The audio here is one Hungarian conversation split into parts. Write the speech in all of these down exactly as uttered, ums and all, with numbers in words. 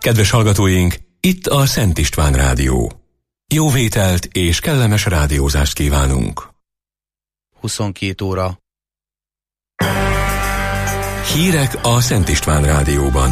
Kedves hallgatóink, itt a Szent István Rádió. Jó vételt és kellemes rádiózást kívánunk. huszonkettő óra. Hírek a Szent István Rádióban.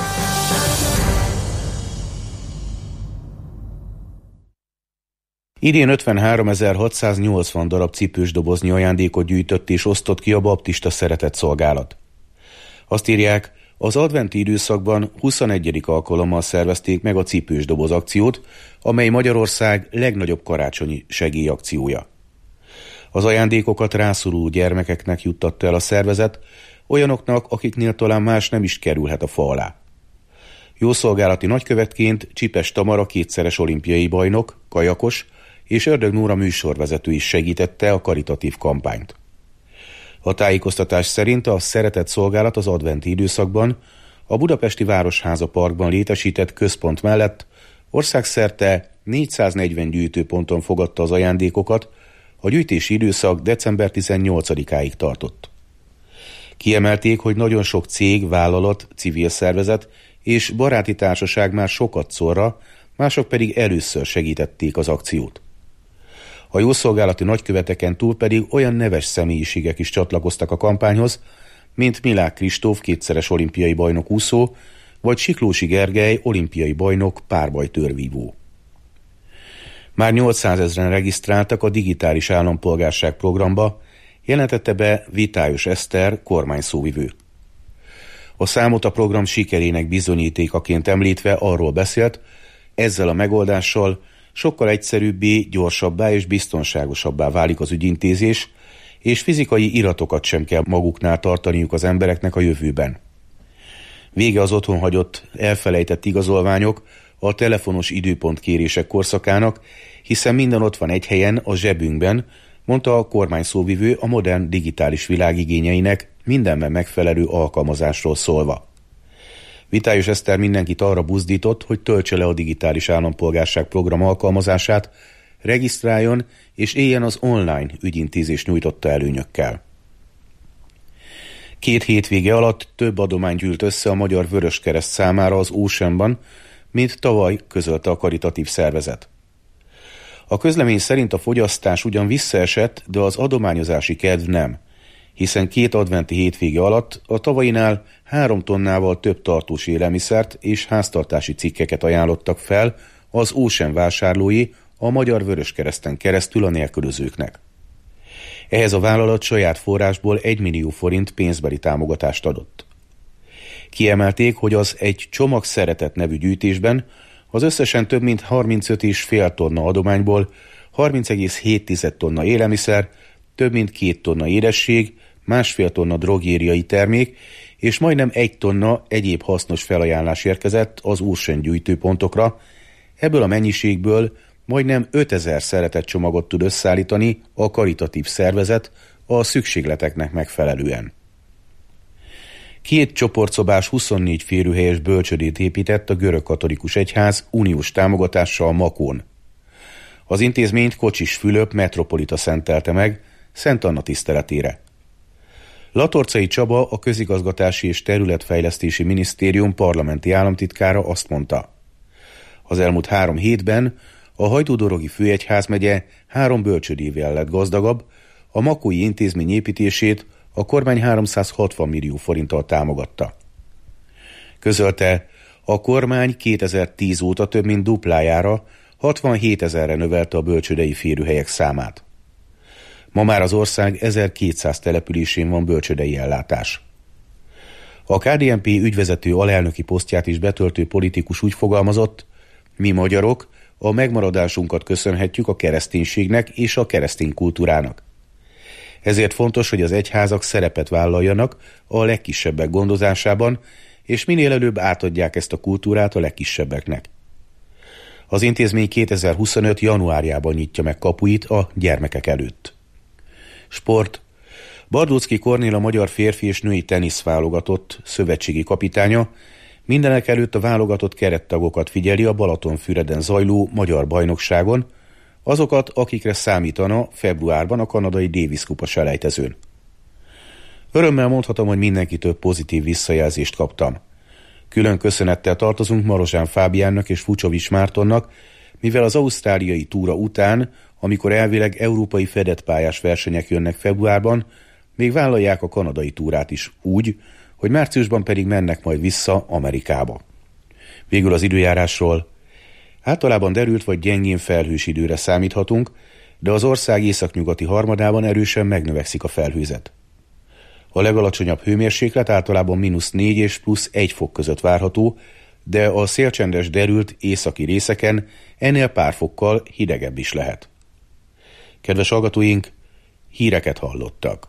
Idén ötvenháromezer-hatszáznyolcvan darab cipős doboznyi ajándékot gyűjtött és osztott ki a baptista szeretetszolgálat. Azt írják, az adventi időszakban huszonegyedik alkalommal szervezték meg a cipős doboz akciót, amely Magyarország legnagyobb karácsonyi segélyakciója. Az ajándékokat rászoruló gyermekeknek juttatta el a szervezet, olyanoknak, akiknél talán más nem is kerülhet a fa alá. Jószolgálati nagykövetként Csipes Tamara kétszeres olimpiai bajnok, kajakos és Ördög Nóra műsorvezető is segítette a karitatív kampányt. A tájékoztatás szerint a szeretetszolgálat az adventi időszakban a budapesti Városháza Parkban létesített központ mellett országszerte négyszáznegyven gyűjtőponton fogadta az ajándékokat, a gyűjtési időszak december tizennyolcadikáig tartott. Kiemelték, hogy nagyon sok cég, vállalat, civil szervezet és baráti társaság már sokat szorra, mások pedig először segítették az akciót. A jószolgálati nagyköveteken túl pedig olyan neves személyiségek is csatlakoztak a kampányhoz, mint Milák Kristóf kétszeres olimpiai bajnok úszó, vagy Siklósi Gergely olimpiai bajnok párbajtőrvívó. Már nyolcszázezren regisztráltak a digitális állampolgárság programba, jelentette be Vitályos Eszter, kormányszóvivő. A számot a program sikerének bizonyítékaként említve arról beszélt, ezzel a megoldással sokkal egyszerűbbé, gyorsabbá és biztonságosabbá válik az ügyintézés, és fizikai iratokat sem kell maguknál tartaniuk az embereknek a jövőben. Vége az otthon hagyott, elfelejtett igazolványok, a telefonos időpontkérések korszakának, hiszen minden ott van egy helyen, a zsebünkben, mondta a kormányszóvivő a modern digitális világ igényeinek mindenben megfelelő alkalmazásról szólva. Vitályos Eszter mindenkit arra buzdított, hogy töltse le a digitális állampolgárság program alkalmazását, regisztráljon és éljen az online ügyintézés nyújtotta előnyökkel. Két hétvége alatt több adomány gyűlt össze a Magyar Vöröskereszt számára az Oceanban, mint tavaly, közölte a karitatív szervezet. A közlemény szerint a fogyasztás ugyan visszaesett, de az adományozási kedv nem, hiszen két adventi hétvége alatt a tavainál három tonnával több tartós élelmiszert és háztartási cikkeket ajánlottak fel az Ocean vásárlói a Magyar Vöröskereszten keresztül a nélkülözőknek. Ehhez a vállalat saját forrásból egy millió forint pénzbeli támogatást adott. Kiemelték, hogy az Egy csomag szeretet nevű gyűjtésben az összesen több mint harmincöt egész öt tonna adományból harminc egész hét tonna élelmiszer, több mint két tonna édesség, másfél tonna drogériai termék és majdnem egy tonna egyéb hasznos felajánlás érkezett az Ocean gyűjtőpontokra. Ebből a mennyiségből majdnem ötezer szeretetcsomagot tud összeállítani a karitatív szervezet a szükségleteknek megfelelően. Két csoportszobás huszonnégy férőhelyes bölcsödét épített a görögkatolikus egyház uniós támogatással Makón. Az intézményt Kocsis Fülöp metropolita szentelte meg Szent Anna tiszteletére. Latorcai Csaba, a Közigazgatási és Területfejlesztési Minisztérium parlamenti államtitkára azt mondta: az elmúlt három hétben a Hajdúdorogi főegyházmegye három bölcsödével lett gazdagabb, a makói intézmény építését a kormány háromszázhatvan millió forinttal támogatta. Közölte, a kormány kétezer-tíz óta több mint duplájára, hatvanhétezerre növelte a bölcsődei férőhelyek számát. Ma már az ország ezerkétszáz településén van bölcsődei ellátás. A ká dé en pé ügyvezető alelnöki posztját is betöltő politikus úgy fogalmazott: mi magyarok a megmaradásunkat köszönhetjük a kereszténységnek és a keresztény kultúrának. Ezért fontos, hogy az egyházak szerepet vállaljanak a legkisebbek gondozásában, és minél előbb átadják ezt a kultúrát a legkisebbeknek. Az intézmény kétezer-huszonöt januárjában nyitja meg kapuit a gyermekek előtt. Sport. Bardóczky Kornél, a magyar férfi és női teniszválogatott szövetségi kapitánya mindenek előtt a válogatott kerettagokat figyeli a Balatonfüreden zajló magyar bajnokságon, azokat, akikre számítana februárban a kanadai Davis kupa selejtezőn. Örömmel mondhatom, hogy mindenkitől pozitív visszajelzést kaptam. Külön köszönettel tartozunk Marozsán Fábiánnak és Fucsovics Mártonnak, mivel az ausztráliai túra után, amikor elvileg európai fedett pályás versenyek jönnek februárban, még vállalják a kanadai túrát is úgy, hogy márciusban pedig mennek majd vissza Amerikába. Végül az időjárásról. Általában derült vagy gyengén felhős időre számíthatunk, de az ország északnyugati harmadában erősen megnövekszik a felhőzet. A legalacsonyabb hőmérséklet általában mínusz négy és plusz egy fok között várható, de a szélcsendes derült északi részeken ennél pár fokkal hidegebb is lehet. Kedves hallgatóink, híreket hallottak.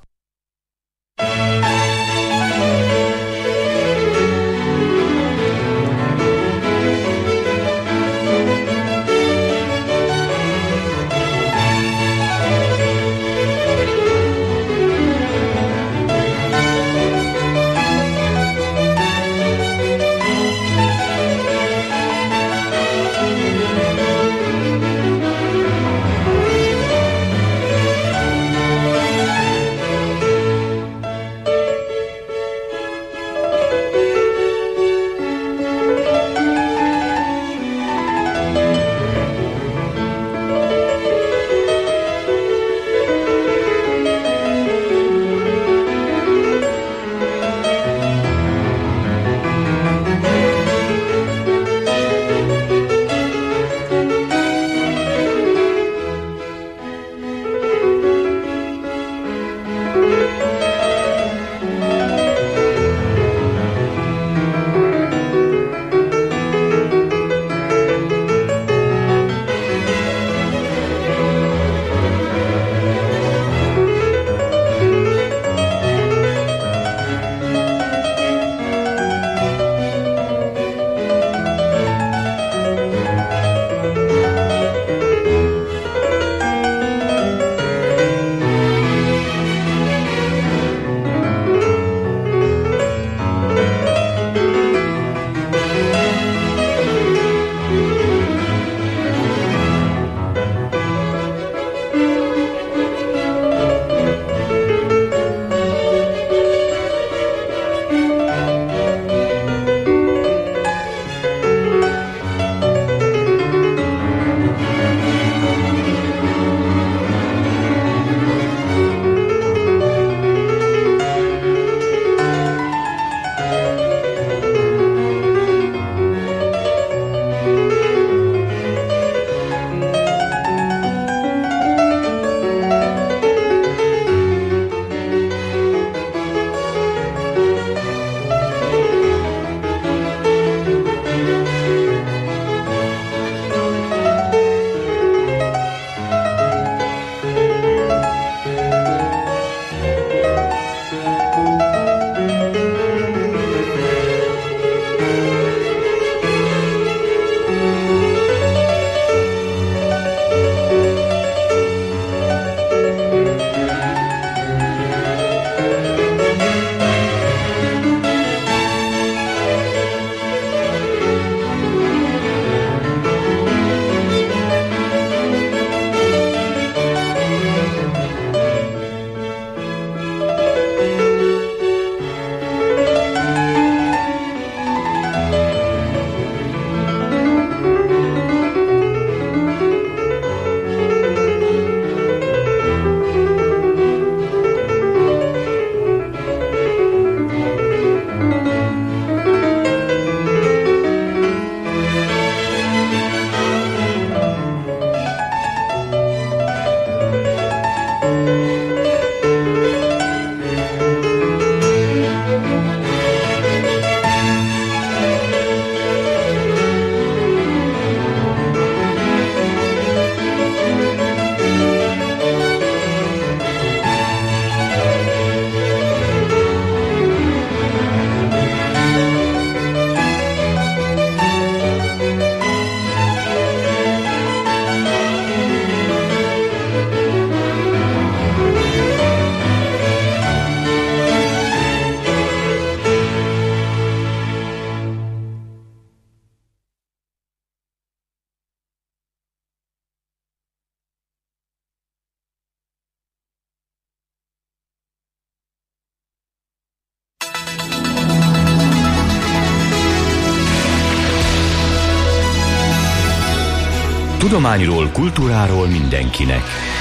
tudományról, kultúráról mindenkinek.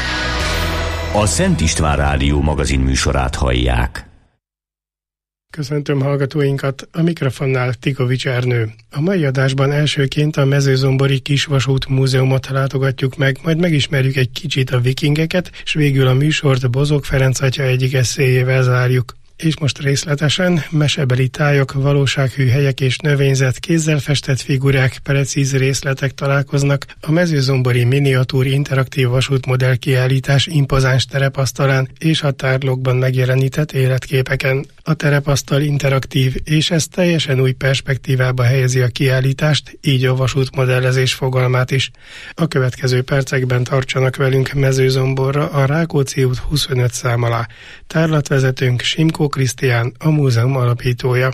A Szent István Rádió magazin műsorát hallják. Köszöntöm hallgatóinkat, a mikrofonnál Tikovics Ernő. A mai adásban elsőként a Mezőzombori Kisvasút Múzeumot látogatjuk meg, majd megismerjük egy kicsit a vikingeket, és végül a műsort Bozók Ferenc atya egyik eszéjével zárjuk. És most részletesen mesebeli tájak, valósághű helyek és növényzet, kézzel festett figurák, precíz részletek találkoznak a Mezőzombori Miniatúr Interaktív Vasútmodell kiállítás impozáns terepasztalán és a tárlókban megjelenített életképeken. A terepasztal interaktív, és ez teljesen új perspektívába helyezi a kiállítást, így a vasútmodellezés fogalmát is. A következő percekben tartsanak velünk Mezőzomborra, a Rákóczi út huszonöt szám alá. Tárlatvezetőnk Simkó Krisztián, a múzeum alapítója.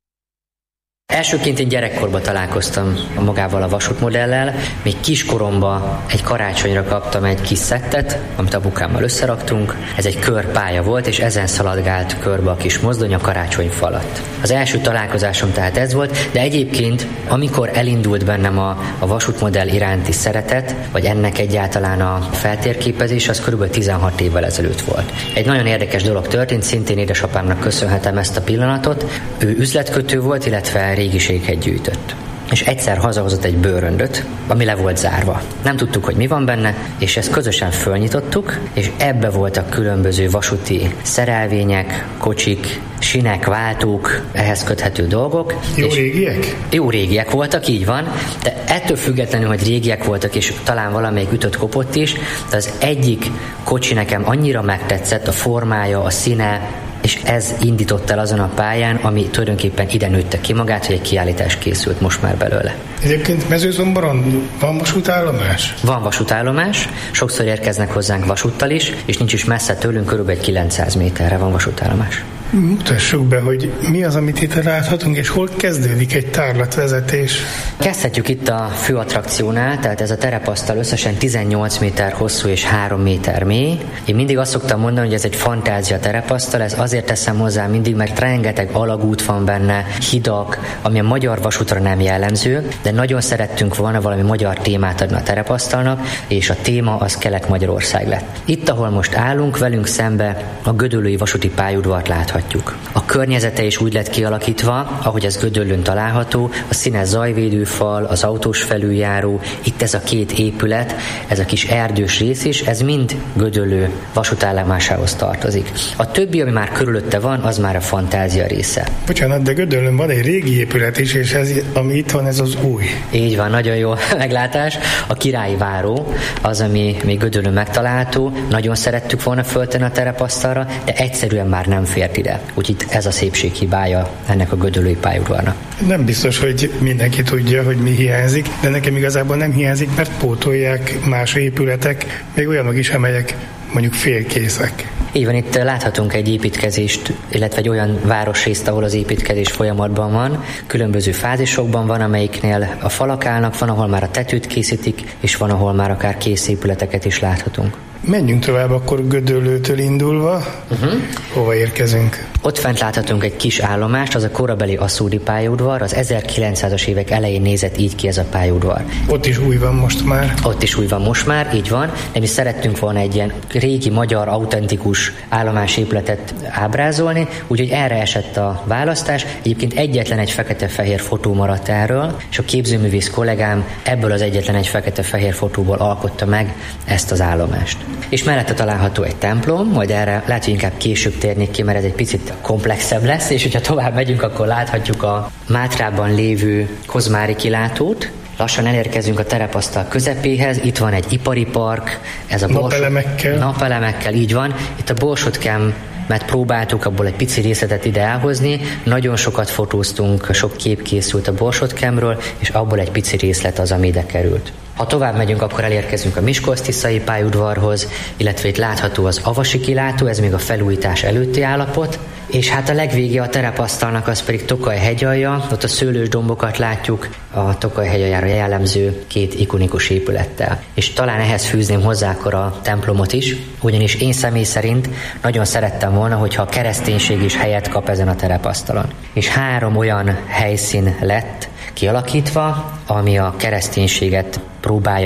Elsőként én gyerekkorban találkoztam magával a vasútmodellel. Még kiskoromban egy karácsonyra kaptam egy kis szettet, amit apukámmal összeraktunk. Ez egy körpálya volt, és ezen szaladgált körbe a kis mozdony a karácsonyfa alatt. Az első találkozásom tehát ez volt, de egyébként, amikor elindult bennem a, a vasútmodell iránti szeretet, vagy ennek egyáltalán a feltérképezés, az körülbelül tizenhat évvel ezelőtt volt. Egy nagyon érdekes dolog történt, szintén édesapámnak köszönhetem ezt a pillanatot. Ő üzletkötő volt, illetve régiséget gyűjtött. És egyszer hazahozott egy bőröndöt, ami le volt zárva. Nem tudtuk, hogy mi van benne, és ezt közösen fölnyitottuk, és ebbe voltak különböző vasúti szerelvények, kocsik, sinek, váltók, ehhez köthető dolgok. Jó régiek? Jó régiek voltak, így van, de ettől függetlenül, hogy régiek voltak, és talán valamelyik ütött kopott is, de az egyik kocsi nekem annyira megtetszett, a formája, a színe, és ez indított el azon a pályán, ami tulajdonképpen ide nőtte ki magát, hogy egy kiállítás készült most már belőle. Egyébként Mezőzomboron van vasútállomás? Van vasútállomás, sokszor érkeznek hozzánk vasúttal is, és nincs is messze tőlünk, körülbelül kilencszáz méterre van vasútállomás. Mutassuk be, hogy mi az, amit itt láthatunk, és hol kezdődik egy tárlatvezetés. Kezdhetjük itt a fő attrakciónál, tehát ez a terepasztal összesen tizennyolc méter hosszú és három méter mély. Én mindig azt szoktam mondani, hogy ez egy fantázia terepasztal, ez azért teszem hozzá mindig, mert rengeteg alagút van benne, hidak, ami a magyar vasútra nem jellemző, de nagyon szerettünk volna valami magyar témát adni a terepasztalnak, és a téma az Kelet-Magyarország lett. Itt, ahol most állunk, velünk szembe a gödöllői vasúti pályaudvart láthatjuk. A környezete is úgy lett kialakítva, ahogy ez Gödöllőn található, a színes zajvédőfal, az autós felüljáró, itt ez a két épület, ez a kis erdős rész is, ez mind Gödöllő vasútállomásához tartozik. A többi, ami már körülötte van, az már a fantázia része. Bocsánat, de Gödöllőn van egy régi épület is, és ez, ami itt van, ez az új. Így van, nagyon jó meglátás. A Királyi Váró az, ami még Gödöllőn megtalálható. Nagyon szerettük volna föltenni a terepasztalra, de egyszerűen már nem fért ide. Úgyhogy ez a szépség hibája ennek a gödöllői pályaudvarnak. Nem biztos, hogy mindenki tudja, hogy mi hiányzik, de nekem igazából nem hiányzik, mert pótolják más épületek, még olyanok is, amelyek mondjuk félkészek. Így van, itt láthatunk egy építkezést, illetve egy olyan városrészt, ahol az építkezés folyamatban van. Különböző fázisokban van, amelyiknél a falak állnak, van, ahol már a tetőt készítik, és van, ahol már akár kész épületeket is láthatunk. Menjünk tovább akkor Gödöllőtől indulva. Uh-huh. Hova érkezünk? Ott fent láthatunk egy kis állomást, az a korabeli aszódi pályaudvar, az ezerkilencszázas évek elején nézett így ki ez a pályaudvar. Ott is új van most már. Ott is új van most már, így van, de mi szerettünk volna egy ilyen régi magyar autentikus állomásépületet ábrázolni, úgyhogy erre esett a választás. Egyébként egyetlen egy fekete-fehér fotó maradt erről, és a képzőművész kollégám ebből az egyetlen egy fekete-fehér fotóból alkotta meg ezt az állomást. És mellette található egy templom, majd erre lehet, hogy inkább később térnék ki, mert ez egy picit komplexebb lesz, és hogyha tovább megyünk, akkor láthatjuk a Mátrában lévő Kozmári kilátót. Lassan elérkezünk a terepasztal közepéhez, itt van egy ipari park, ez a napelemekkel. Borsod, napelemekkel, így van. Itt a Borsodkem, mert próbáltuk abból egy pici részletet ide elhozni, nagyon sokat fotóztunk, sok kép készült a Borsodkemről, és abból egy pici részlet az, ami ide került. Ha tovább megyünk, akkor elérkezünk a Miskolctiszai pályaudvarhoz, illetve itt látható az Avasi kilátó, ez még a felújítás előtti állapot, és hát a legvége a terepasztalnak az pedig Tokaj hegyalja, ott a szőlős dombokat látjuk, a Tokaj hegyaljára jellemző két ikonikus épülettel. És talán ehhez fűzném hozzá akkor a templomot is, ugyanis én személy szerint nagyon szerettem volna, hogyha a kereszténység is helyet kap ezen a terepasztalon. És három olyan helyszín lett kialakítva, ami a kereszténységet próbálja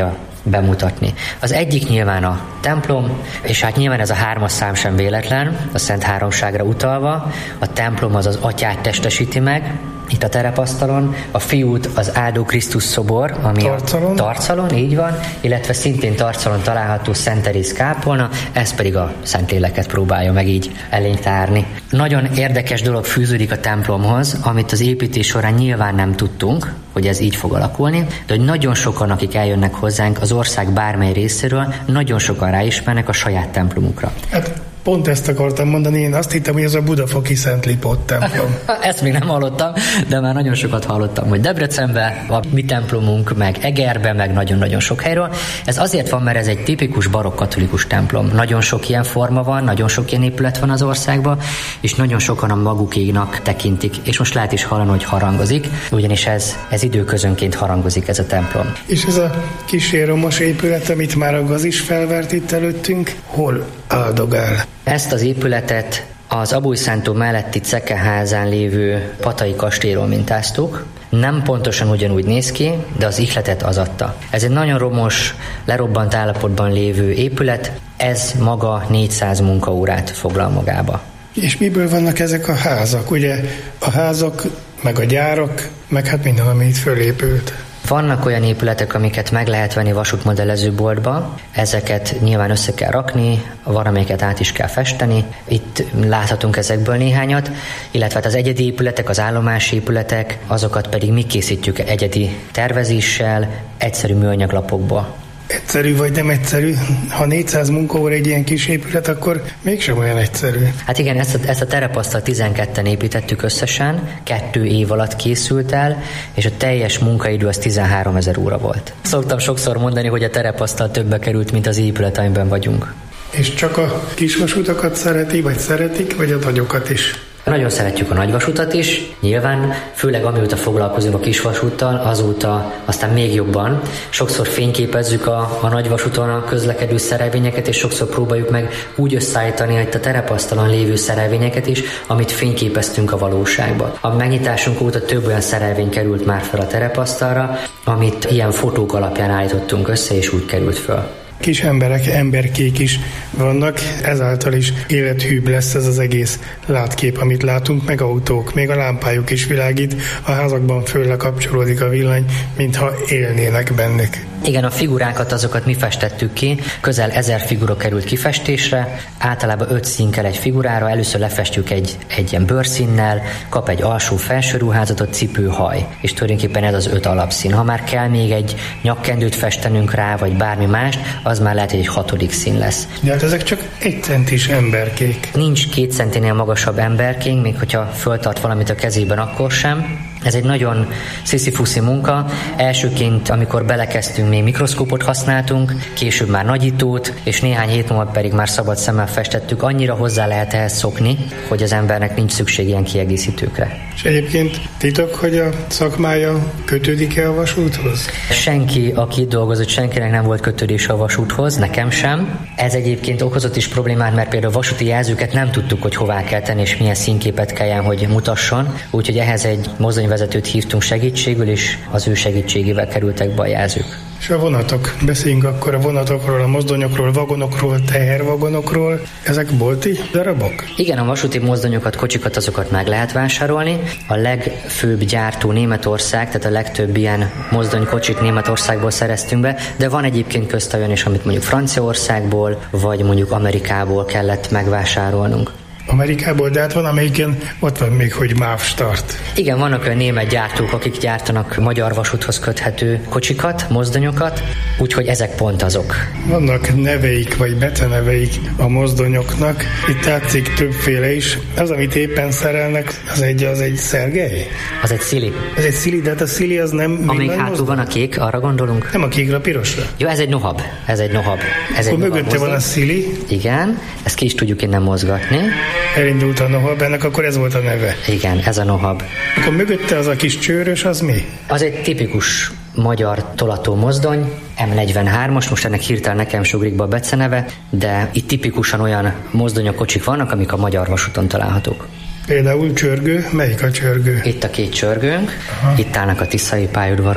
bemutatni. Az egyik nyilván a templom, és hát nyilván ez a hármas szám sem véletlen, a Szent Háromságra utalva. A templom az az Atyát testesíti meg, itt a terepasztalon, a Fiút az Áldó Krisztus szobor, ami Tarcalon. a Tarcalon, így van, illetve szintén Tarcalon található Szent Teréz kápolna, ez pedig a Szentléleket próbálja meg így elénk tárni. Nagyon érdekes dolog fűződik a templomhoz, amit az építés során nyilván nem tudtunk, hogy ez így fog alakulni, de hogy nagyon sokan, akik eljönnek hozzánk az ország bármely részéről, nagyon sokan ráismernek a saját templomukra. Hát pont ezt akartam mondani, én azt hittem, hogy ez a budafoki Szent Lipót templom. Ezt még nem hallottam, de már nagyon sokat hallottam, hogy Debrecenben a mi templomunk, meg Egerben, meg nagyon-nagyon sok helyről. Ez azért van, mert ez egy tipikus barokk katolikus templom. Nagyon sok ilyen forma van, nagyon sok ilyen épület van az országban, és nagyon sokan a magukénak tekintik. És most lehet is hallani, hogy harangozik, ugyanis ez, ez időközönként harangozik ez a templom. És ez a kíséromos épület, amit már a gaz is felvert itt előttünk, hol áldogál? Ezt az épületet az Abújszántó melletti Cekeházán lévő Patai kastélyról mintáztuk. Nem pontosan ugyanúgy néz ki, de az ihletet az adta. Ez egy nagyon romos, lerobbant állapotban lévő épület, ez maga négyszáz munkaórát foglal magába. És miből vannak ezek a házak? Ugye a házak, meg a gyárak, meg hát minden, ami itt fölépült. Vannak olyan épületek, amiket meg lehet venni vasútmodellezőboltba, ezeket nyilván össze kell rakni, valamelyeket át is kell festeni. Itt láthatunk ezekből néhányat, illetve az egyedi épületek, az állomási épületek, azokat pedig mi készítjük egyedi tervezéssel, egyszerű műanyaglapokból. Egyszerű vagy nem egyszerű? Ha négyszáz munkaóra egy ilyen kis épület, akkor mégsem olyan egyszerű. Hát igen, ezt a, ezt a terepasztalt tizenketten építettük összesen, kettő év alatt készült el, és a teljes munkaidő az tizenháromezer óra volt. Szoktam sokszor mondani, hogy a terepasztal többbe került, mint az épület, amiben vagyunk. És csak a kisvasutakat szereti, vagy szeretik, vagy a nagyokat is? Nagyon szeretjük a nagyvasutat is, nyilván, főleg amióta foglalkozunk a kisvasúttal, azóta aztán még jobban. Sokszor fényképezzük a, a nagyvasúton a közlekedő szerelvényeket, és sokszor próbáljuk meg úgy összeállítani itt a terepasztalon lévő szerelvényeket is, amit fényképeztünk a valóságba. A megnyitásunk óta több olyan szerelvény került már fel a terepasztalra, amit ilyen fotók alapján állítottunk össze, és úgy került föl. Kis emberek, emberkék is vannak, ezáltal is élethűbb lesz ez az egész látkép, amit látunk, meg autók, még a lámpájuk is világít, a házakban föl lekapcsolódik a villany, mintha élnének bennük. Igen, a figurákat azokat mi festettük ki, közel ezer figura került kifestésre, általában öt szín kell egy figurára, először lefestjük egy, egy ilyen bőrszínnel, kap egy alsó-felső ruházatot, cipő, haj, és tulajdonképpen ez az öt alapszín. Ha már kell még egy nyakkendőt festenünk rá, vagy bármi mást, az már lehet, hogy egy hatodik szín lesz. De hát ezek csak egy centis emberkék. Nincs két centinél magasabb emberkénk, még hogyha föltart valamit a kezében, akkor sem. Ez egy nagyon sziszifuszi munka. Elsőként, amikor belekezdtünk, még mikroszkópot használtunk, később már nagyítót, és néhány hét múlva pedig már szabad szemmel festettük. Annyira hozzá lehet ehhez szokni, hogy az embernek nincs szükség ilyen kiegészítőkre. És egyébként titok, hogy a szakmája kötődik-e a vasúthoz? Senki, aki itt dolgozott, senkinek nem volt kötődése a vasúthoz, nekem sem. Ez egyébként okozott is problémát, mert például a vasúti jelzőket nem tudtuk, hogy hová kell tenni, és milyen színképet kelljen, hogy mutasson. Úgyhogy ehhez egy mozdonyvezetőt hívtunk segítségül, és az ő segítségével kerültek be a jelzők. És a vonatok. Beszéljünk akkor a vonatokról, a mozdonyokról, vagonokról, tehervagonokról. Ezek bolti darabok? Igen, a vasúti mozdonyokat, kocsikat, azokat meg lehet vásárolni. A legfőbb gyártó Németország, tehát a legtöbb ilyen mozdonykocsit Németországból szereztünk be, de van egyébként közt olyan is, amit mondjuk Franciaországból, vagy mondjuk Amerikából kellett megvásárolnunk. Amerikából, de hát van, amelyiken ott van még, hogy MÁV Start. Igen, vannak olyan német gyártók, akik gyártanak magyar vasúthoz köthető kocsikat, mozdonyokat, úgyhogy ezek pont azok. Vannak neveik, vagy beceneveik a mozdonyoknak. Itt látszik többféle is. Az, amit éppen szerelnek, az egy, az egy Szergely? Az egy Szili. Ez egy Szili, de hát a Szili az nem... Amíg hátul van a kék, arra gondolunk? Nem a kékre, a pirosra. Jó, ez egy nohab. Ez egy nohab. Ez Akkor egy mögötte van a Szili. Igen, ezt ki is tudjuk innen mozgatni. Elindult a nohab, ennek akkor ez volt a neve. Igen, ez a nohab. Akkor mögötte az a kis csőrös, az mi? Az egy tipikus magyar tolató mozdony, em negyvenhármas, most ennek hirtelen nekem sugrik be a beceneve, de itt tipikusan olyan mozdonyok, kocsik vannak, amik a magyar vasúton találhatók. Például csörgő, melyik a csörgő? Itt a két csörgőnk, aha. Itt állnak a tiszai pályaudvaron.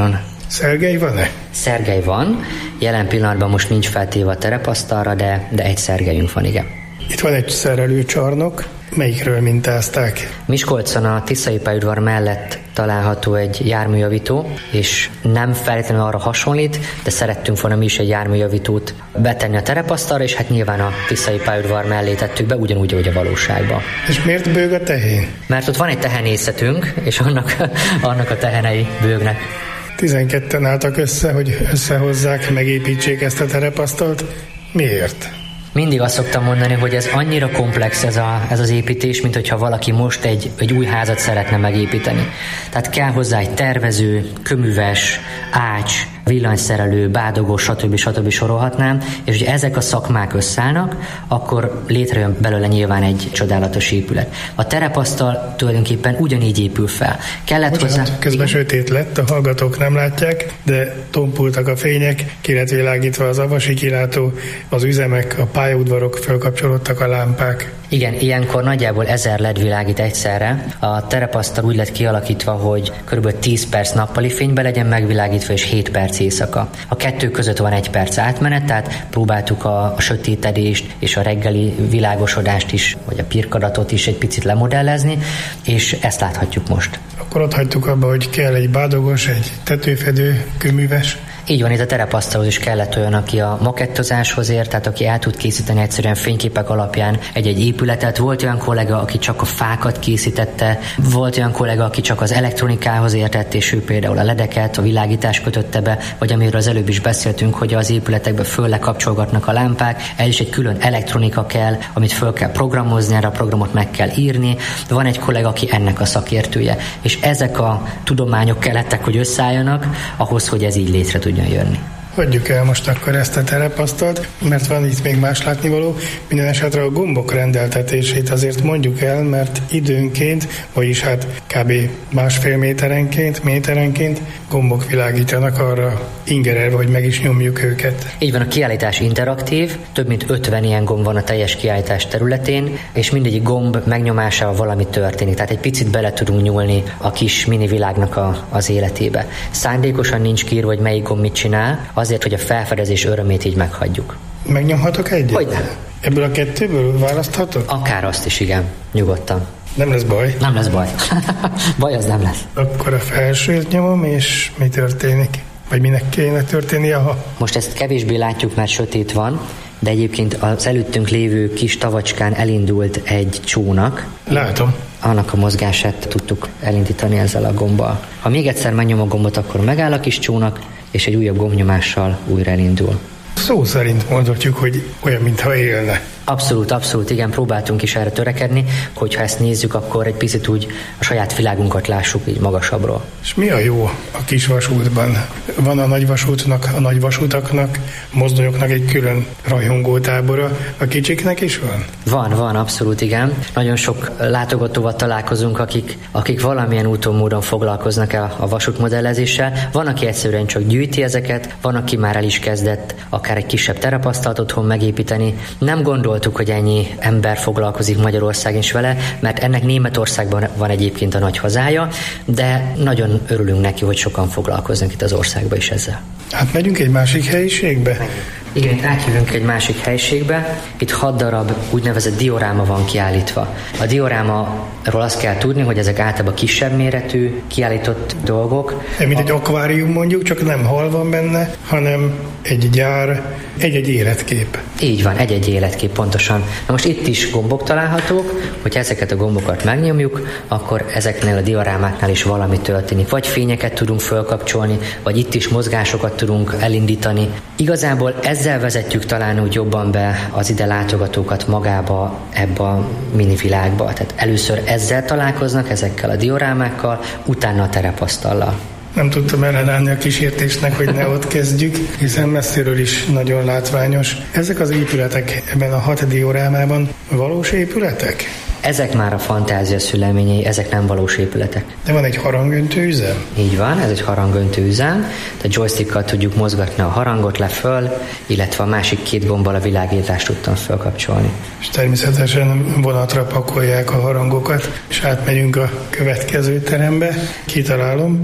Szergely van-e? Szergely van. Jelen pillanatban most nincs feltéve a terepasztalra, de, de egy szergelyünk van, igen. Itt van egy szerelőcsarnok. Melyikről mintázták? Miskolcon a Tiszai pályaudvar mellett található egy járműjavító, és nem feltétlenül arra hasonlít, de szerettünk volna mi is egy járműjavítót betenni a terepasztalra, és hát nyilván a Tiszai pályaudvar mellé tettük be, ugyanúgy, ahogy a valóságban. És miért bőg a tehén? Mert ott van egy tehenészetünk, és annak, annak a tehenei bőgnek. Tizenketten álltak össze, hogy összehozzák, megépítsék ezt a terepasztalt. Miért? Mindig azt szoktam mondani, hogy ez annyira komplex ez, a, ez az építés, mint hogyha valaki most egy, egy új házat szeretne megépíteni. Tehát kell hozzá egy tervező, köműves, ács, villanyszerelő, bádogó, stb. stb. Sorolhatnám, és hogy ezek a szakmák összeállnak, akkor létrejön belőle nyilván egy csodálatos épület. A terepasztal tulajdonképpen ugyanígy épül fel. Kellett Bocsánat, hozzá... közben sötét lett, a hallgatók nem látják, de tompultak a fények, ki lett világítva az avasi kilátó, az üzemek, a pályaudvarok, fölkapcsolódtak a lámpák. Igen, ilyenkor nagyjából ezer led világít egyszerre. A terepasztal úgy lett kialakítva, hogy kb. tíz perc nappali fényben legyen megvilágítva, és hét perc éjszaka. A kettő között van egy perc átmenet, tehát próbáltuk a, a sötétedést és a reggeli világosodást is, vagy a pirkadatot is egy picit lemodellezni, és ezt láthatjuk most. Akkor ott hagytuk abba, hogy kell egy bádogos, egy tetőfedő, köműves. Így van, itt a terepasztalhoz is kellett olyan, aki a makettozáshoz ért, tehát aki el tud készíteni egyszerűen fényképek alapján egy-egy épületet. Volt olyan kollega, aki csak a fákat készítette, volt olyan kollega, aki csak az elektronikához értett, és ő például a ledeket, a világítást kötötte be, vagy amiről az előbb is beszéltünk, hogy az épületekbe föl lekapcsolgatnak a lámpák, el is egy külön elektronika kell, amit föl kell programozni, erre a programot meg kell írni. Van egy kollega, aki ennek a szakértője, és ezek a tudományok kellettek, hogy összeálljanak ahhoz, hogy ez így létre tudjon jönni. Hagyjuk el most akkor ezt a terepasztalt, mert van itt még más látnivaló. Minden esetre a gombok rendeltetését azért mondjuk el, mert időnként, vagyis hát kb. Másfél méterenként, méterenként gombok világítanak arra ingerelve, hogy meg is nyomjuk őket. Így van, a kiállítás interaktív, több mint ötven ilyen gomb van a teljes kiállítás területén, és mindegyik gomb megnyomásával valami történik. Tehát egy picit bele tudunk nyúlni a kis mini világnak a, az életébe. Szándékosan nincs kiírva, hogy melyik gomb mit csinál, azért, hogy a felfedezés örömét így meghagyjuk. Megnyomhatok egyet? Hogyne. Ebből a kettőből választhatok? Akár azt is, igen. Nyugodtan. Nem lesz baj? Nem lesz baj. Baj az nem lesz. Akkor a felsőt nyomom, és mi történik? Vagy minek kéne történnie, ha... Most ezt kevésbé látjuk, mert sötét van, de egyébként az előttünk lévő kis tavacskán elindult egy csónak. Látom. Annak a mozgását tudtuk elindítani ezzel a gombbal. Ha még egyszer megnyom a gombot, akkor megáll a kis csónak, és egy újabb gombnyomással újra elindul. Szó szerint mondhatjuk, hogy olyan, mintha élne. Abszolút, abszolút, igen, próbáltunk is erre törekedni, hogyha ezt nézzük, akkor egy picit úgy a saját világunkat lássuk így magasabbról. És mi a jó a kis vasútban? Van a nagy vasútnak, a nagy vasutaknak, mozdonyoknak egy külön rajongótábora, a kicsiknek is van? Van, van, abszolút, igen. Nagyon sok látogatóval találkozunk, akik, akik valamilyen úton, módon foglalkoznak el a vasútmodellezéssel. Van, aki egyszerűen csak gyűjti ezeket, van, aki már el is kezdett akár egy kisebb terepasztalt otthon megépíteni. Nem gondol hogy ennyi ember foglalkozik Magyarországon is vele, mert ennek Németországban van egyébként a nagy hazája, de nagyon örülünk neki, hogy sokan foglalkoznak itt az országban is ezzel. Hát megyünk egy másik helyiségbe? Igen, itt átjövünk egy másik helyiségbe. Itt hat darab úgynevezett dioráma van kiállítva. A diorámaról azt kell tudni, hogy ezek általában kisebb méretű, kiállított dolgok. Mint egy akvárium mondjuk, csak nem hal van benne, hanem egy gyár, egy-egy életkép. Így van, egy-egy életkép pontosan. Na most itt is gombok találhatók, hogy ezeket a gombokat megnyomjuk, akkor ezeknél a diorámáknál is valami történik. Vagy fényeket tudunk fölkapcsolni, vagy itt is mozgásokat tudunk elindítani. Igazából ezzel vezetjük talán úgy jobban be az ide látogatókat magába, ebbe a mini világba. Tehát először ezzel találkoznak, ezekkel a diorámákkal, utána a terepasztallal. Nem tudtam ellenállni a kísértésnek, hogy ne ott kezdjük, hiszen messziről is nagyon látványos. Ezek az épületek ebben a hat diorámában valós épületek? Ezek már a fantázia szüleményei, ezek nem valós épületek. De van egy harangöntő üzem? Így van, ez egy harangöntő üzem, tehát joystickkal tudjuk mozgatni a harangot le föl, illetve a másik két gombbal a világítást tudtam fölkapcsolni. És természetesen vonatra pakolják a harangokat, és átmegyünk a következő terembe, kitalálom,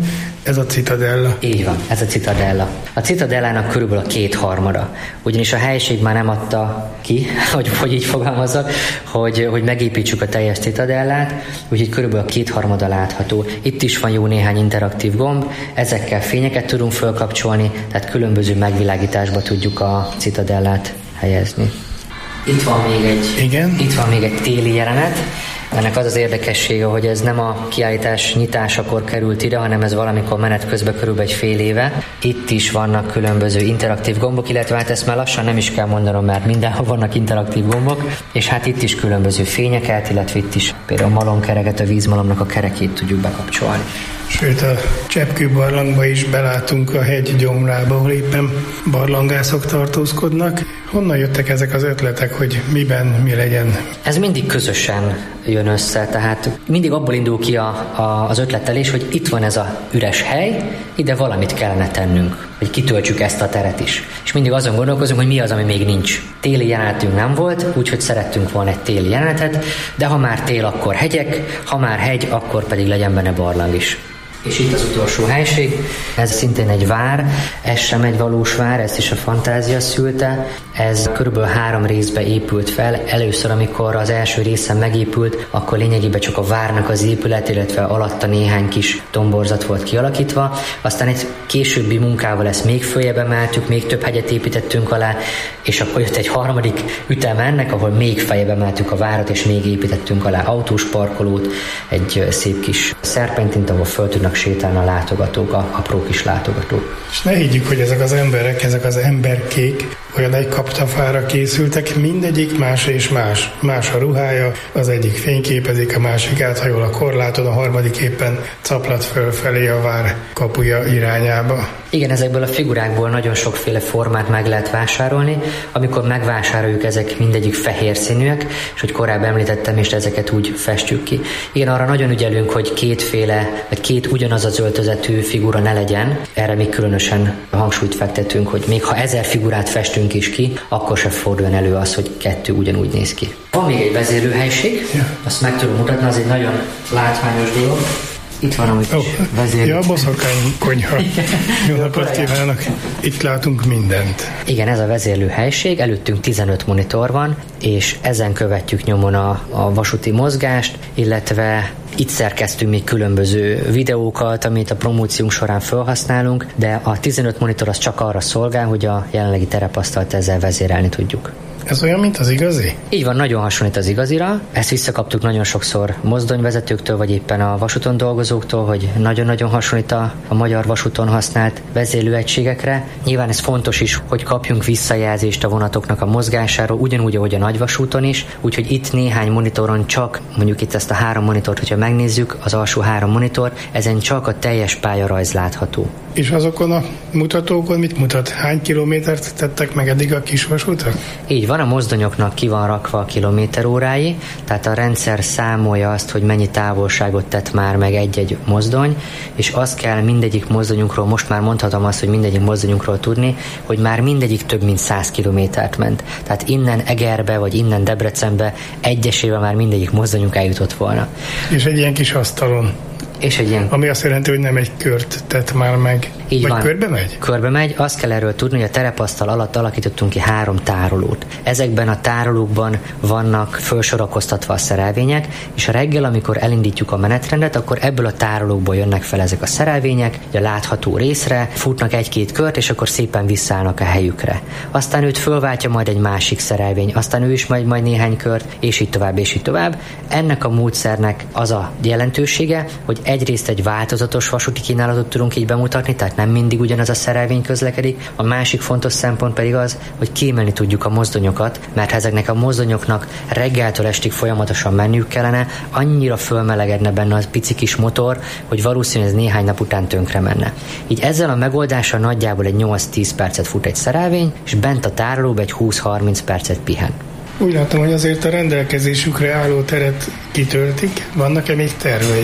ez a Citadella. Így van, ez a Citadella. A Citadellának körülbelül a kétharmada, ugyanis a helység már nem adta ki, hogy, hogy így fogalmazzak, hogy, hogy megépítsük a teljes Citadellát, úgyhogy körülbelül a kétharmada látható. Itt is van jó néhány interaktív gomb, ezekkel fényeket tudunk fölkapcsolni, tehát különböző megvilágításba tudjuk a Citadellát helyezni. Itt van még egy, Igen? Itt van még egy téli jelenet. Ennek az az érdekessége, hogy ez nem a kiállítás nyitásakor került ide, hanem ez valamikor menet közben körülbelül egy fél éve. Itt is vannak különböző interaktív gombok, illetve hát ezt már lassan nem is kell mondanom, mert mindenhol vannak interaktív gombok, és hát itt is különböző fényeket, illetve itt is például a malomkereket, a vízmalomnak a kerekét tudjuk bekapcsolni. Sőt, a Cseppkő barlangba is belátunk a hegy gyomrába, ahol éppen barlangászok tartózkodnak. Honnan jöttek ezek az ötletek, hogy miben mi legyen? Ez mindig közösen jön össze, tehát mindig abból indul ki a, a, az ötletelés, hogy itt van ez a üres hely, ide valamit kellene tennünk, hogy kitöltsük ezt a teret is. És mindig azon gondolkozunk, hogy mi az, ami még nincs. Téli jelenetünk nem volt, úgyhogy szerettünk volna egy téli jelenetet, de ha már tél, akkor hegyek, ha már hegy, akkor pedig legyen benne barlang is. És itt az utolsó helység, ez szintén egy vár, ez sem egy valós vár, ezt is a fantázia szülte. Ez körülbelül három részbe épült fel. Először, amikor az első részen megépült, akkor lényegében csak a várnak az épület, illetve alatta néhány kis domborzat volt kialakítva. Aztán egy későbbi munkával ezt még följebb emeltük, még több hegyet építettünk alá, és akkor jött egy harmadik ütem ennek, ahol még feljebb emeltük a várat, és még építettünk alá autós parkolót, egy szép kis szerpentint, ahol föl tudnak sétálni a látogatók, a apró kis látogatók. És ne higgyük, hogy ezek az emberek, ezek az emberkék olyan egy kaptafára készültek, mindegyik más és más. Más a ruhája, az egyik fényképezik, a másik áthajol a korláton, a harmadik éppen caplat fölfelé a vár kapuja irányába. Igen, ezekből a figurákból nagyon sokféle formát meg lehet vásárolni. Amikor megvásároljuk, ezek mindegyik fehér színűek, és hogy korábban említettem, és ezeket úgy festjük ki. Igen, arra nagyon ügyelünk, hogy kétféle, vagy két ugyanaz az öltözetű figura ne legyen. Erre még különösen hangsúlyt fektetünk, hogy még ha ezer figurát festünk is ki, akkor se forduljon elő az, hogy kettő ugyanúgy néz ki. Van még egy vezérlőhelység, ja. Azt meg tudom mutatni, az egy nagyon látványos dolog. Itt van, amit oh, vezérlő. Ja, a boszorkány konyha. Jó napot kívánok! Itt látunk mindent. Igen, ez a vezérlőhelység, előttünk tizenöt monitor van, és ezen követjük nyomon a, a vasúti mozgást, illetve itt szerkeztünk még különböző videókat, amit a promóciónk során felhasználunk, de a tizenöt monitor az csak arra szolgál, hogy a jelenlegi terepasztalt ezzel vezérelni tudjuk. Ez olyan, mint az igazi? Így van, nagyon hasonlít az igazira. Ezt visszakaptuk nagyon sokszor mozdonyvezetőktől, vagy éppen a vasúton dolgozóktól, hogy nagyon-nagyon hasonlít a, a magyar vasúton használt vezérlőegységekre. Nyilván ez fontos is, hogy kapjunk visszajelzést a vonatoknak a mozgásáról, ugyanúgy, ahogy a nagyvasúton is. Úgyhogy itt néhány monitoron csak, mondjuk itt ezt a három monitort, hogyha megnézzük, az alsó három monitor, ezen csak a teljes pályarajz látható. És azokon a mutatókon mit mutat? Hány kilométert tettek meg eddig a kisvasútak? Így van, a mozdonyoknak ki van rakva a kilométerórái, tehát a rendszer számolja azt, hogy mennyi távolságot tett már meg egy-egy mozdony, és azt kell mindegyik mozdonyunkról, most már mondhatom azt, hogy mindegyik mozdonyunkról tudni, hogy már mindegyik több mint száz kilométert ment. Tehát innen Egerbe, vagy innen Debrecenbe egyesével már mindegyik mozdonyunk eljutott volna. És egy ilyen kis asztalon. És egy ilyen... Ami azt jelenti, hogy nem egy kört tett már meg. Így Vagy van. körbe megy? Körbe megy. Azt kell erről tudni, hogy a terepasztal alatt alakítottunk ki három tárolót. Ezekben a tárolókban vannak felsorakoztatva a szerelvények, és a reggel, amikor elindítjuk a menetrendet, akkor ebből a tárolókból jönnek fel ezek a szerelvények, a látható részre, futnak egy-két kört, és akkor szépen visszaállnak a helyükre. Aztán őt fölváltja majd egy másik szerelvény, aztán ő is majd majd néhány kört, és így tovább, és így tovább. Ennek a módszernek az a jelentősége, hogy egyrészt egy változatos vasúti kínálatot tudunk így bemutatni, tehát nem mindig ugyanaz a szerelvény közlekedik. A másik fontos szempont pedig az, hogy kiemelni tudjuk a mozdonyokat, mert ezeknek a mozdonyoknak reggeltől estig folyamatosan menniük kellene, annyira fölmelegedne benne az pici kis motor, hogy valószínűleg ez néhány nap után tönkre menne. Így ezzel a megoldással nagyjából egy nyolc-tíz percet fut egy szerelvény, és bent a tárolóba egy húsz-harminc percet pihen. Úgy látom, hogy azért a rendelkezésükre álló teret kitöltik. Vannak-e még tervei?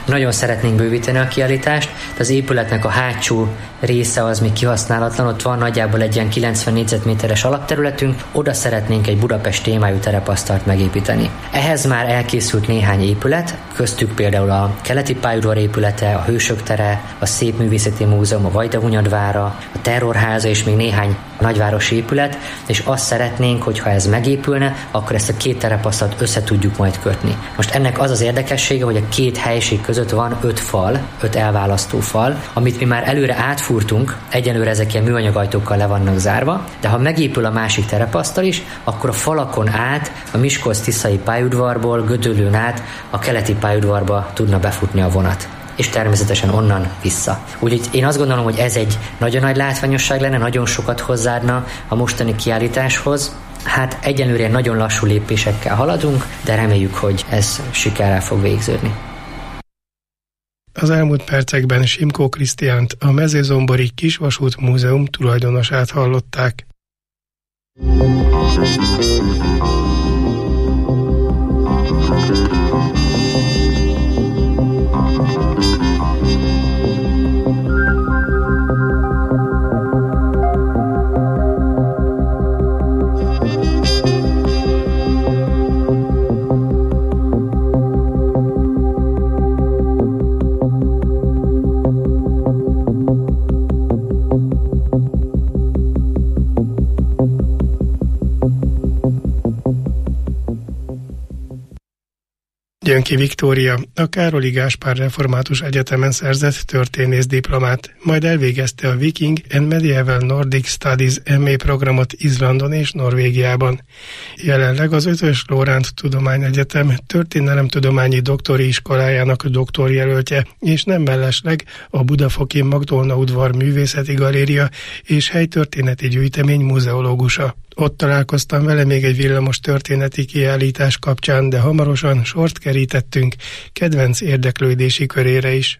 Nagyon szeretnénk bővíteni a kiállítást, de az épületnek a hátsó része az még kihasználatlan, ott van nagyjából egy ilyen kilencven négyzetméteres alapterületünk, oda szeretnénk egy Budapest témájú terepasztalt megépíteni. Ehhez már elkészült néhány épület, köztük például a Keleti pályaudvar épülete, a Hősök tere, a Szépművészeti Múzeum, a Vajdahunyadvára, a Terrorháza és még néhány nagyvárosi épület, és azt szeretnénk, hogy ha ez megépülne, akkor ezt a két terepasztalt össze tudjuk majd kötni. Most ennek az az érdekessége, hogy a két helység között van öt fal, öt elválasztó fal, amit mi már előre átfúrtunk, egyelőre ezek ilyen műanyagajtókkal le vannak zárva, de ha megépül a másik terepasztal is, akkor a falakon át a Miskolc-Tiszai pályaudvarból, Gödöllőn át a Keleti pályaudvarba tudna befutni a vonat, és természetesen onnan vissza. Úgyhogy én azt gondolom, hogy ez egy nagyon nagy látványosság lenne, nagyon sokat hozzáadna a mostani kiállításhoz. Hát egyenlőre nagyon lassú lépésekkel haladunk, de reméljük, hogy ez sikerrel fog végződni. Az elmúlt percekben Simkó Krisztiánt, a Mezőzombori Kisvasút Múzeum tulajdonosát hallották. Gyönki Viktória a Károli Gáspár Református Egyetemen szerzett történész diplomát, majd elvégezte a Viking and Medieval Nordic Studies em á programot Izlandon és Norvégiában. Jelenleg az Ötvös Loránd Tudományegyetem történelemtudományi doktori iskolájának doktorjelöltje, és nem mellesleg a budafoki Magdolna udvar művészeti galéria és helytörténeti gyűjtemény muzeológusa. Ott találkoztam vele még egy villamos történeti kiállítás kapcsán, de hamarosan sort kerítettünk kedvenc érdeklődési körére is.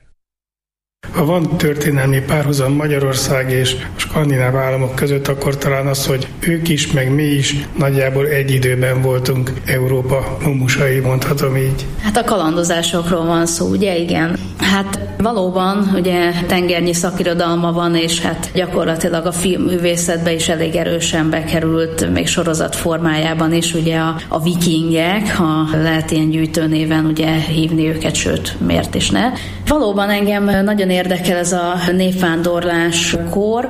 Ha van történelmi párhuzam Magyarország és a skandináv államok között, akkor talán az, hogy ők is, meg mi is nagyjából egy időben voltunk Európa mumusai, mondhatom így. Hát a kalandozásokról van szó, ugye? Igen. Hát valóban, ugye tengernyi szakirodalma van, és hát gyakorlatilag a filmművészetbe is elég erősen bekerült, még sorozat formájában is, ugye a, a vikingek, ha lehet ilyen gyűjtőnéven ugye hívni őket, sőt, miért is ne. Valóban engem nagyon érdekel ez a népvándorláskor,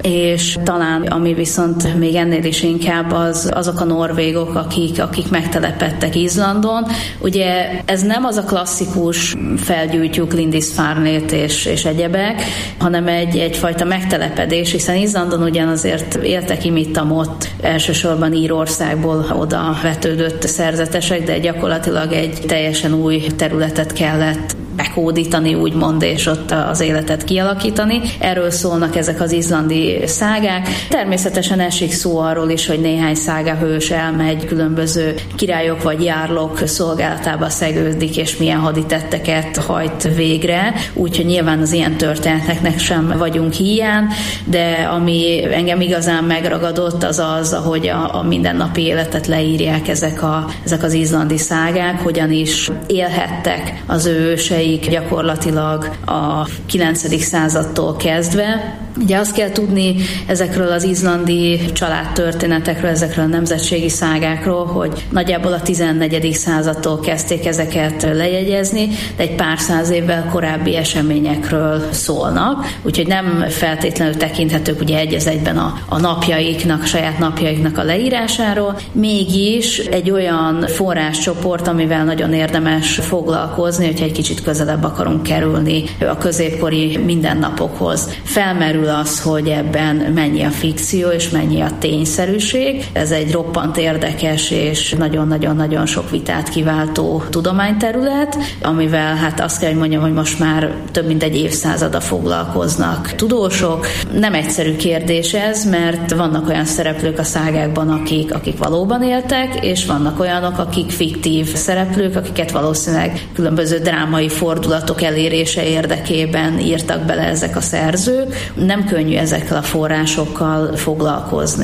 és talán ami viszont még ennél is inkább az, azok a norvégok, akik, akik megtelepedtek Izlandon. Ugye ez nem az a klasszikus felgyújtjuk Lindisfarnét és, és egyebek, hanem egy, egyfajta megtelepedés, hiszen Izlandon ugyan azért éltek imittam ott, elsősorban Írországból oda vetődött szerzetesek, de gyakorlatilag egy teljesen új területet kellett bekódítani, úgymond, és ott az életet kialakítani. Erről szólnak ezek az izlandi szágák. Természetesen esik szó arról is, hogy néhány szágahős elmegy, különböző királyok vagy járlok szolgálatába szegődik, és milyen haditetteket hajt végre. Úgyhogy nyilván az ilyen történeteknek sem vagyunk híján, de ami engem igazán megragadott, az az, ahogy a, a mindennapi életet leírják ezek, a, ezek az izlandi szágák, hogyan is élhettek az ő őseik gyakorlatilag a kilencedik századtól kezdve. Ugye azt kell tudni ezekről az izlandi családtörténetekről, ezekről a nemzetségi szágákról, hogy nagyjából a tizennegyedik századtól kezdték ezeket lejegyezni, de egy pár száz évvel korábbi eseményekről szólnak, úgyhogy nem feltétlenül tekinthetők ugye egy az egyben a, a napjaiknak, a saját napjaiknak a leírásáról, mégis egy olyan forráscsoport, amivel nagyon érdemes foglalkozni, hogyha egy kicsit közelebb akarunk kerülni a középkori mindennapokhoz. Felmerül az, hogy ebben mennyi a fikció és mennyi a tényszerűség. Ez egy roppant érdekes és nagyon-nagyon-nagyon sok vitát kiváltó tudományterület, amivel hát azt kell, hogy mondjam, hogy most már több mint egy évszázada foglalkoznak tudósok. Nem egyszerű kérdés ez, mert vannak olyan szereplők a szágákban, akik, akik valóban éltek, és vannak olyanok, akik fiktív szereplők, akiket valószínűleg különböző drámai fordulatok elérése érdekében írtak bele ezek a szerzők. Nem könnyű ezekkel a forrásokkal foglalkozni.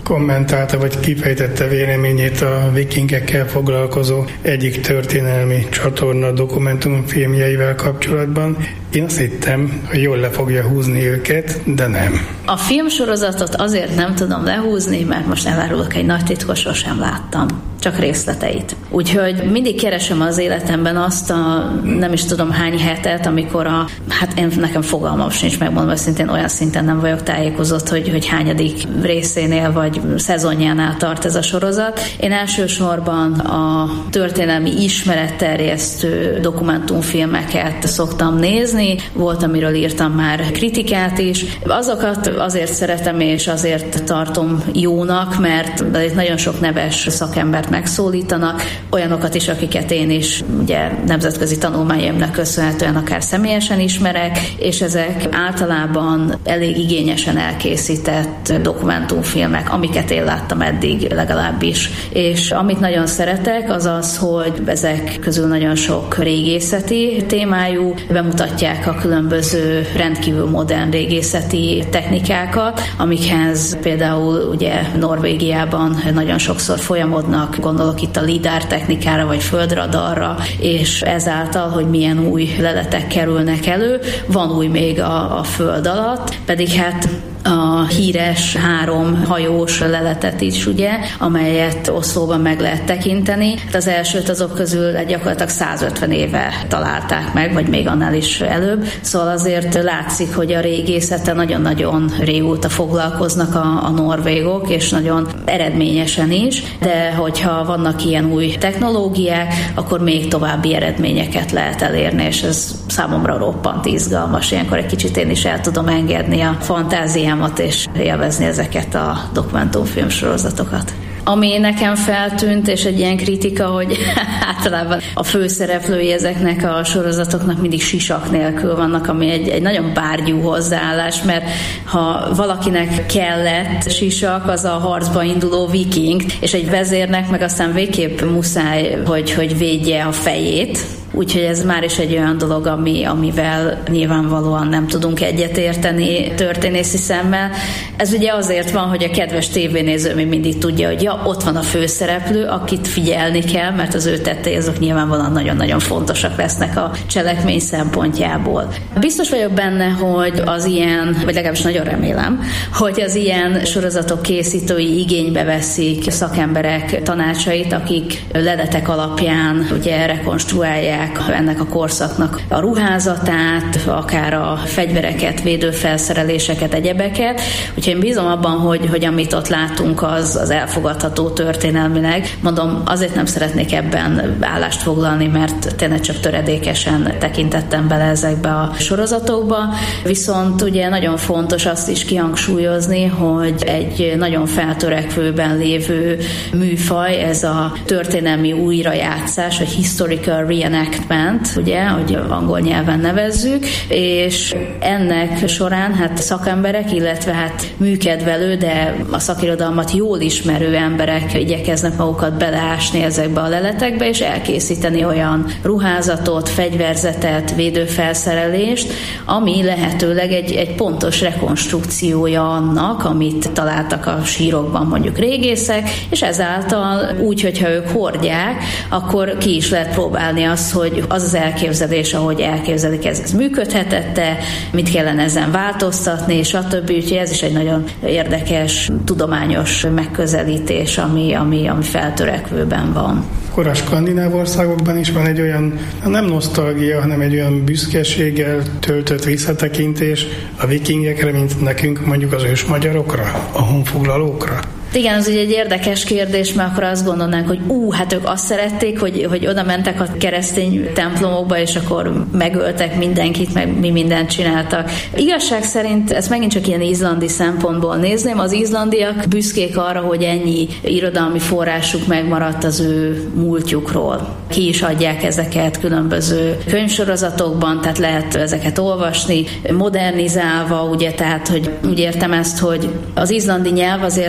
kommentálta vagy kifejtette véleményét a vikingekkel foglalkozó egyik történelmi csatorna dokumentumfilmjeivel kapcsolatban. Én azt hittem, hogy jól le fogja húzni őket, de nem. A filmsorozatot azért nem tudom lehúzni, mert most elárulok egy nagy titkot, sosem láttam. Csak részleteit. Úgyhogy mindig keresem az életemben azt a nem is tudom hány hetet, amikor a, hát én, nekem fogalmam sincs, megmondom őszintén, olyan szinten nem vagyok tájékozott, hogy, hogy hányadik részénél vagy szezonjánál tart ez a sorozat. Én elsősorban a történelmi ismeretterjesztő dokumentumfilmeket szoktam nézni, volt, amiről írtam már kritikát is. Azokat azért szeretem és azért tartom jónak, mert itt nagyon sok neves szakembert megszólítanak, olyanokat is, akiket én is ugye nemzetközi tanulmányaimnak köszönhetően akár személyesen ismerek, és ezek általában elég igényesen elkészített dokumentumfilmek, amiket én láttam eddig legalábbis. És amit nagyon szeretek, az az, hogy ezek közül nagyon sok régészeti témájú, bemutatják a különböző rendkívül modern régészeti technikákat, amikhez például ugye Norvégiában nagyon sokszor folyamodnak, gondolok itt a lidár technikára, vagy földradarra, és ezáltal, hogy milyen új leletek kerülnek elő, van új még a, a föld alatt, pedig hát a híres három hajós leletet is, ugye, amelyet Oszlóban meg lehet tekinteni. Az elsőt azok közül gyakorlatilag százötven éve találták meg, vagy még annál is előbb. Szóval azért látszik, hogy a régészete nagyon-nagyon régóta foglalkoznak a, a norvégok, és nagyon eredményesen is, de hogyha vannak ilyen új technológiák, akkor még további eredményeket lehet elérni, és ez számomra roppant izgalmas. Ilyenkor egy kicsit én is el tudom engedni a fantáziámat, és élvezni ezeket a dokumentumfilm sorozatokat. Ami nekem feltűnt, és egy ilyen kritika, hogy általában a főszereplői ezeknek a sorozatoknak mindig sisak nélkül vannak, ami egy, egy nagyon bárgyú hozzáállás, mert ha valakinek kellett sisak, az a harcba induló viking, és egy vezérnek meg aztán végképp muszáj, hogy, hogy védje a fejét. Úgyhogy ez már is egy olyan dolog, ami, amivel nyilvánvalóan nem tudunk egyetérteni történészi szemmel. Ez ugye azért van, hogy a kedves tévénéző még mindig tudja, hogy ja, ott van a főszereplő, akit figyelni kell, mert az ő tettei azok nyilvánvalóan nagyon-nagyon fontosak lesznek a cselekmény szempontjából. Biztos vagyok benne, hogy az ilyen, vagy legalábbis nagyon remélem, hogy az ilyen sorozatok készítői igénybe veszik szakemberek tanácsait, akik leletek alapján ugye rekonstruálják ennek a korszaknak a ruházatát, akár a fegyvereket, védőfelszereléseket, egyebeket. Úgyhogy én bízom abban, hogy, hogy amit ott látunk, az, az elfogadható történelmileg. Mondom, azért nem szeretnék ebben állást foglalni, mert tényleg csak töredékesen tekintettem bele ezekbe a sorozatokba. Viszont ugye nagyon fontos azt is kihangsúlyozni, hogy egy nagyon feltörekvőben lévő műfaj, ez a történelmi újrajátszás, vagy historical reenactment, ugye, hogy angol nyelven nevezzük, és ennek során hát szakemberek, illetve hát műkedvelő, de a szakirodalmat jól ismerő emberek igyekeznek magukat beleásni ezekbe a leletekbe, és elkészíteni olyan ruházatot, fegyverzetet, védőfelszerelést, ami lehetőleg egy, egy pontos rekonstrukciója annak, amit találtak a sírokban mondjuk régészek, és ezáltal úgy, hogyha ők hordják, akkor ki is lehet próbálni azt, hogy az az elképzelés, ahogy elképzelik, ez, ez működhetette, mit kellene ezen változtatni, és a többi, úgyhogy ez is egy nagyon érdekes, tudományos megközelítés, ami, ami, ami feltörekvőben van. Akkor a skandináv országokban is van egy olyan, nem nosztalgia, hanem egy olyan büszkeséggel töltött visszatekintés a vikingekre, mint nekünk mondjuk az ős magyarokra, a honfoglalókra. Igen, az ugye egy érdekes kérdés, mert akkor azt gondolnánk, hogy ú, hát ők azt szerették, hogy, hogy oda mentek a keresztény templomokba, és akkor megöltek mindenkit, meg mi mindent csináltak. Igazság szerint ezt megint csak ilyen izlandi szempontból nézném. Az izlandiak büszkék arra, hogy ennyi irodalmi forrásuk megmaradt az ő múltjukról. Ki is adják ezeket különböző könyvsorozatokban, tehát lehet ezeket olvasni, modernizálva, ugye, tehát, hogy úgy értem ezt, hogy az izlandi nyelv azért elég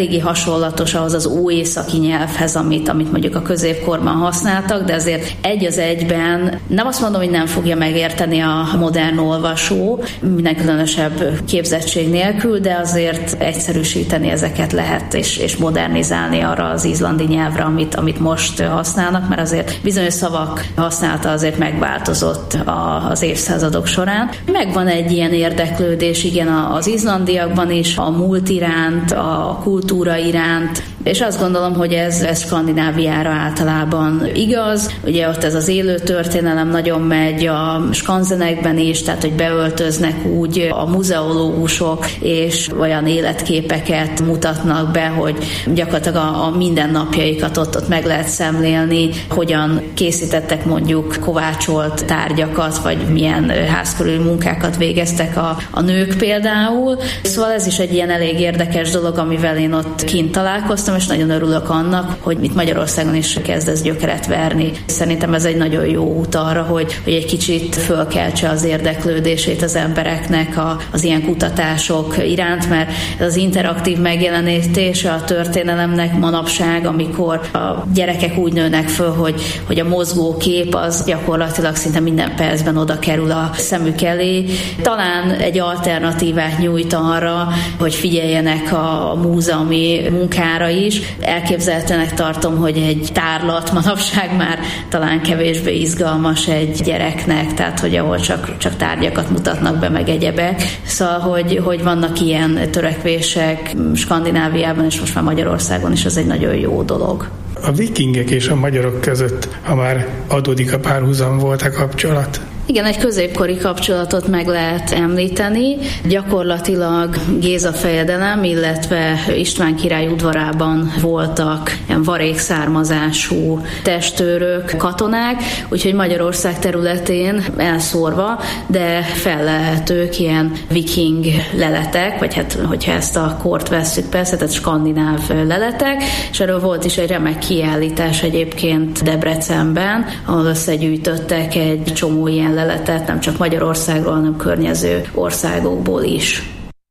eléggé hasonlatos ahhoz az óészaki nyelvhez, amit, amit mondjuk a középkorban használtak, de azért egy az egyben nem azt mondom, hogy nem fogja megérteni a modern olvasó, minden különösebb képzettség nélkül, de azért egyszerűsíteni ezeket lehet, és, és modernizálni arra az izlandi nyelvre, amit, amit most használnak, mert azért bizonyos szavak használata azért megváltozott az évszázadok során. Megvan egy ilyen érdeklődés, igen, az izlandiakban is, a múlt iránt, a kultúra iránt, és azt gondolom, hogy ez, ez Skandináviára általában igaz. Ugye ott ez az élő történelem nagyon megy a skanzenekben is, tehát hogy beöltöznek úgy a muzeológusok, és olyan életképeket mutatnak be, hogy gyakorlatilag a, a mindennapjaikat ott, ott meg lehet szemlélni, hogyan készítettek mondjuk kovácsolt tárgyakat, vagy milyen házkörüli munkákat végeztek a, a nők például. Szóval ez is egy ilyen elég érdekes dolog, amivel én ott kint találkoztam, és nagyon örülök annak, hogy itt Magyarországon is kezd ez gyökeret verni. Szerintem ez egy nagyon jó út arra, hogy, hogy egy kicsit fölkeltse az érdeklődését az embereknek a, az ilyen kutatások iránt, mert ez az interaktív megjelenítése a történelemnek manapság, amikor a gyerekek úgy nőnek föl, hogy, hogy a mozgókép az gyakorlatilag szinte minden percben oda kerül a szemük elé. Talán egy alternatívát nyújt arra, hogy figyeljenek a, a múzeumi munkára is. Elképzelhetőnek tartom, hogy egy tárlat manapság már talán kevésbé izgalmas egy gyereknek, tehát hogy ahol csak, csak tárgyakat mutatnak be, meg egyebek. Szóval, hogy, hogy vannak ilyen törekvések Skandináviában, és most már Magyarországon is, az egy nagyon jó dolog. A vikingek és a magyarok között, ha már adódik a párhuzam, volt a kapcsolat? Igen, egy középkori kapcsolatot meg lehet említeni. Gyakorlatilag Géza fejedelem, illetve István király udvarában voltak ilyen varék származású testőrök, katonák, úgyhogy Magyarország területén elszórva, de fellelhetők ilyen viking leletek, vagy hát, hogyha ezt a kort vesszük persze, tehát skandináv leletek, és erről volt is egy remek kiállítás egyébként Debrecenben, ahol összegyűjtöttek egy csomó ilyen leletet, nem csak Magyarországról, hanem környező országokból is.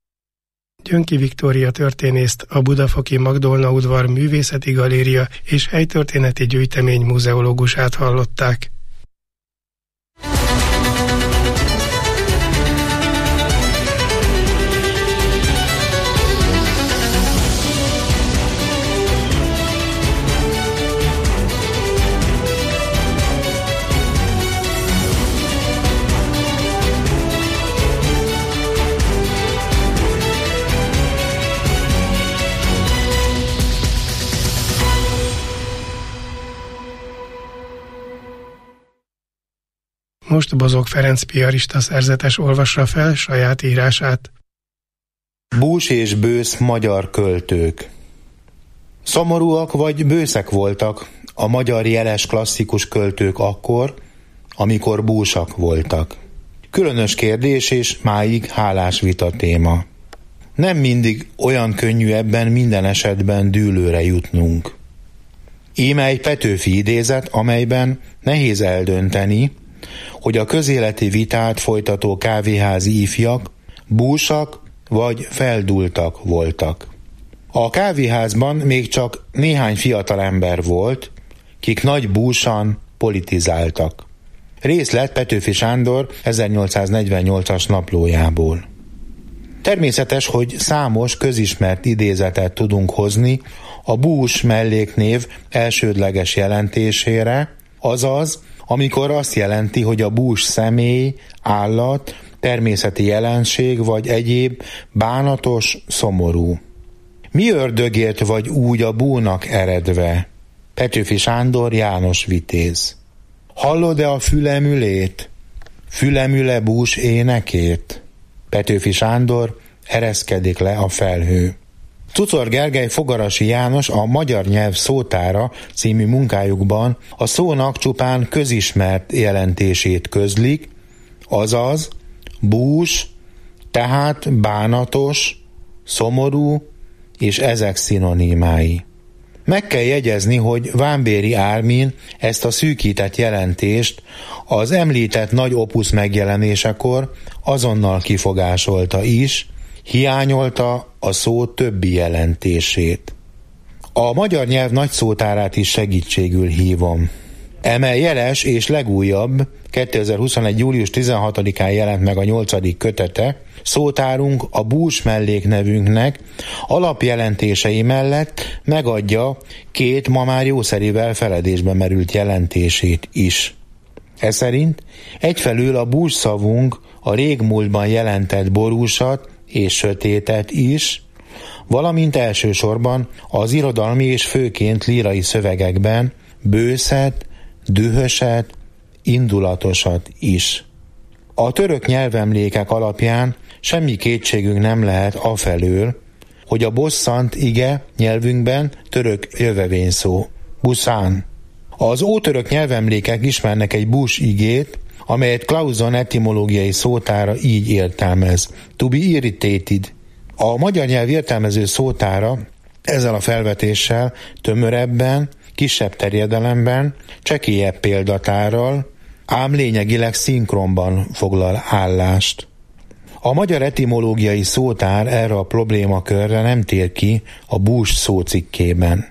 Gyönki Viktória történészt, a Budafoki Magdolna udvar művészeti galéria és helytörténeti gyűjtemény muzeológusát hallották. Most Bozók Ferenc piarista szerzetes olvassa fel saját írását. Bús és bősz magyar költők. Szomorúak vagy bőszek voltak a magyar jeles klasszikus költők akkor, amikor búsak voltak. Különös kérdés és máig hálás vita téma. Nem mindig olyan könnyű ebben minden esetben dűlőre jutnunk. Íme egy Petőfi idézet, amelyben nehéz eldönteni, hogy a közéleti vitát folytató kávéházi ifjak búsak vagy feldúltak voltak. A kávéházban még csak néhány fiatal ember volt, kik nagy búsan politizáltak. Részlet Petőfi Sándor ezernyolcszáznegyvennyolcas naplójából. Természetes, hogy számos közismert idézetet tudunk hozni a bús melléknév elsődleges jelentésére, azaz, amikor azt jelenti, hogy a bús személy, állat, természeti jelenség vagy egyéb bánatos, szomorú. Mi ördögért vagy úgy a búnak eredve? Petőfi Sándor, János Vitéz. Hallod-e a fülemülét? Fülemüle bús énekét? Petőfi Sándor, Ereszkedik le a felhő. Cucor Gergely, Fogarasi János a Magyar nyelv szótára című munkájukban a szónak csupán közismert jelentését közlik, azaz bús, tehát bánatos, szomorú és ezek szinonimái. Meg kell jegyezni, hogy Vámbéry Ármin ezt a szűkített jelentést az említett nagy opusz megjelenésekor azonnal kifogásolta is, hiányolta a szó többi jelentését. A magyar nyelv nagy szótárát is segítségül hívom. Eme jeles és legújabb, kétezer-huszonegy. július tizenhatodikán jelent meg a nyolcadik kötete, szótárunk a bús melléknevünknek alapjelentései mellett megadja két ma már jószerivel feledésbe merült jelentését is. Ez szerint egyfelől a bús szavunk a régmúltban jelentett borúsat és sötétet is, valamint elsősorban az irodalmi és főként lírai szövegekben bőszet, dühöset, indulatosat is. A török nyelvemlékek alapján semmi kétségünk nem lehet afelől, hogy a bosszant ige nyelvünkben török jövevényszó, buszán. Az ótörök nyelvemlékek ismernek egy bús igét, amelyet Clauson etimológiai szótára így értelmez: to be irritated. A magyar nyelv értelmező szótára ezzel a felvetéssel tömörebben, kisebb terjedelemben, csekélyebb példatárral, ám lényegileg szinkronban foglal állást. A magyar etimológiai szótár erre a problémakörre nem tér ki a bús szócikkében.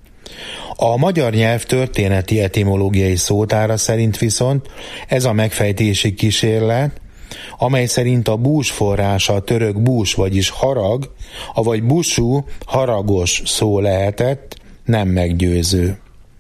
A magyar nyelv történeti etimológiai szótára szerint viszont ez a megfejtési kísérlet, amely szerint a bús forrása a török bús, vagyis harag, avagy busú, haragos szó lehetett, nem meggyőző.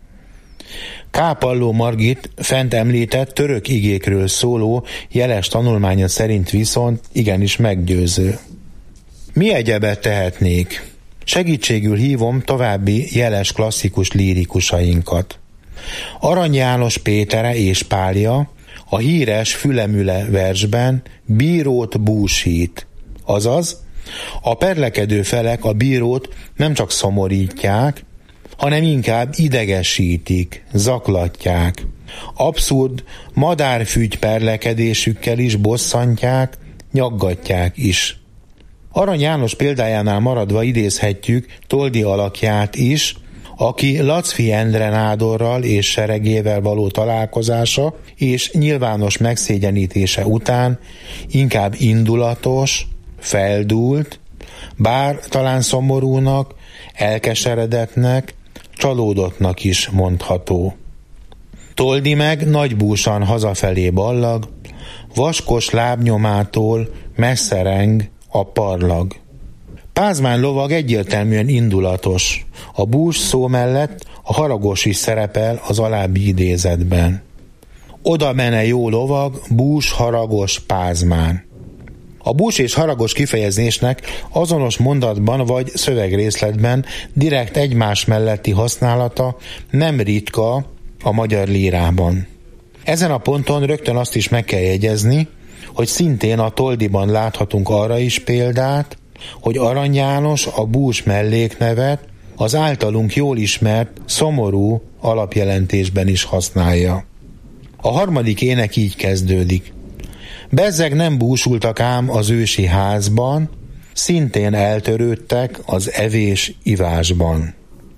K. Palló Margit fent említett török igékről szóló jeles tanulmánya szerint viszont igenis meggyőző. Mi egyebet tehetnék? Segítségül hívom további jeles klasszikus lírikusainkat. Arany János Pétere és Pálya a híres Fülemüle versben bírót búsít, azaz a perlekedő felek a bírót nem csak szomorítják, hanem inkább idegesítik, zaklatják. Abszurd madárfügy perlekedésükkel is bosszantják, nyaggatják is. Arany János példájánál maradva idézhetjük Toldi alakját is, aki Lacfi Endre nádorral és seregével való találkozása és nyilvános megszégyenítése után inkább indulatos, feldúlt, bár talán szomorúnak, elkeseredetnek, csalódottnak is mondható. Toldi meg nagybúsan hazafelé ballag, vaskos lábnyomától messze reng a parlag. Pázmány lovag egyértelműen indulatos. A bús szó mellett a haragos is szerepel az alábbi idézetben. Oda mene jó lovag, bús, haragos, Pázmány. A bús és haragos kifejezésnek azonos mondatban vagy szövegrészletben direkt egymás melletti használata nem ritka a magyar lírában. Ezen a ponton rögtön azt is meg kell jegyezni, hogy szintén a Toldiban láthatunk arra is példát, hogy Arany János a bús melléknevet az általunk jól ismert szomorú alapjelentésben is használja. A harmadik ének így kezdődik. Bezzeg nem búsultak ám az ősi házban, szintén eltörődtek az evés-ivásban.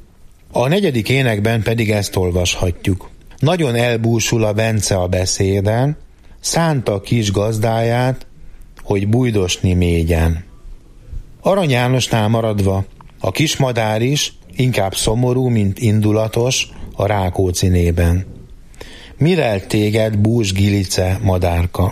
A negyedik énekben pedig ezt olvashatjuk. Nagyon elbúsul a Bence a beszéden, szánta kis gazdáját, hogy bújdosni mégyen. Arany Jánosnál maradva, a kismadár is inkább szomorú, mint indulatos a Rákóczinében. Mirelt téged, bús gilice madárka?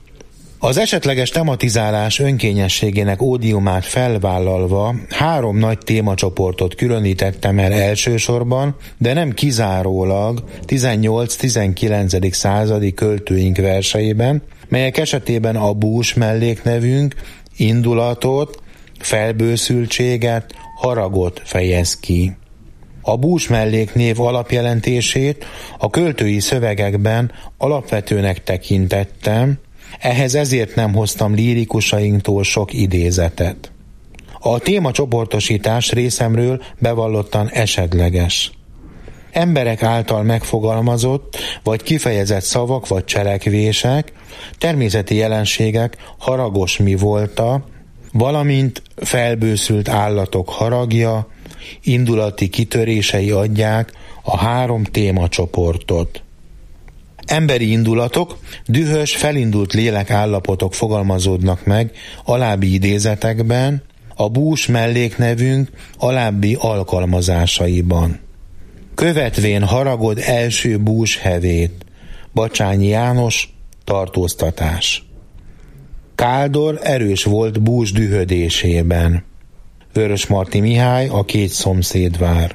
Az esetleges tematizálás önkényességének ódiumát felvállalva három nagy témacsoportot különítettem el elsősorban, de nem kizárólag tizennyolc-tizenkilencedik századi költőink verseiben, melyek esetében a bús melléknevünk indulatot, felbőszültséget, haragot fejez ki. A bús melléknév alapjelentését a költői szövegekben alapvetőnek tekintettem, ehhez ezért nem hoztam lírikusainktól sok idézetet. A témacsoportosítás részemről bevallottan esetleges. Emberek által megfogalmazott vagy kifejezett szavak vagy cselekvések, természeti jelenségek haragos mi volta, valamint felbőszült állatok haragja, indulati kitörései adják a három témacsoportot. Emberi indulatok, dühös, felindult lélek állapotok fogalmazódnak meg alábbi idézetekben, a bús melléknevünk alábbi alkalmazásaiban. Követvén haragod első bús hevét, Bacsányi János, tartóztatás. Káldor erős volt bús dühödésében. Vörösmarty Mihály, a két szomszédvár.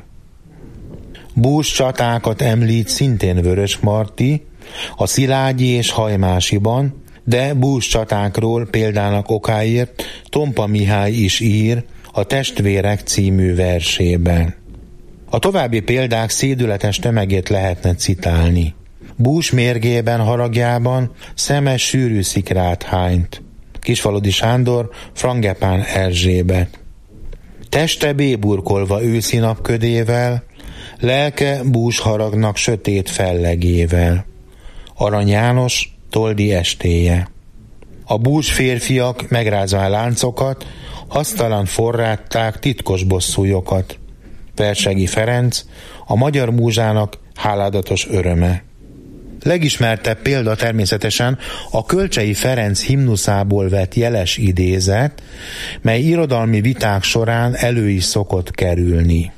Bús csatákat említ szintén Vörösmarty, a Szilágyi és Hajmásiban, de bús csatákról példának okáért Tompa Mihály is ír a Testvérek című versében. A további példák szédületes tömegét lehetne citálni. Bús mérgében, haragjában szemes sűrű szikrát hányt. Kisfaludy Sándor, Frangepán Erzsébet. Teste béburkolva őszi napködével, lelke bús haragnak sötét fellegével. Arany János, Toldi estéje. A bús férfiak megrázván láncokat, hasztalan forrátták titkos bosszújokat. Versegi Ferenc, a magyar múzsának háládatos öröme. Legismertebb példa természetesen a Kölcsey Ferenc himnuszából vett jeles idézet, mely irodalmi viták során elő is szokott kerülni.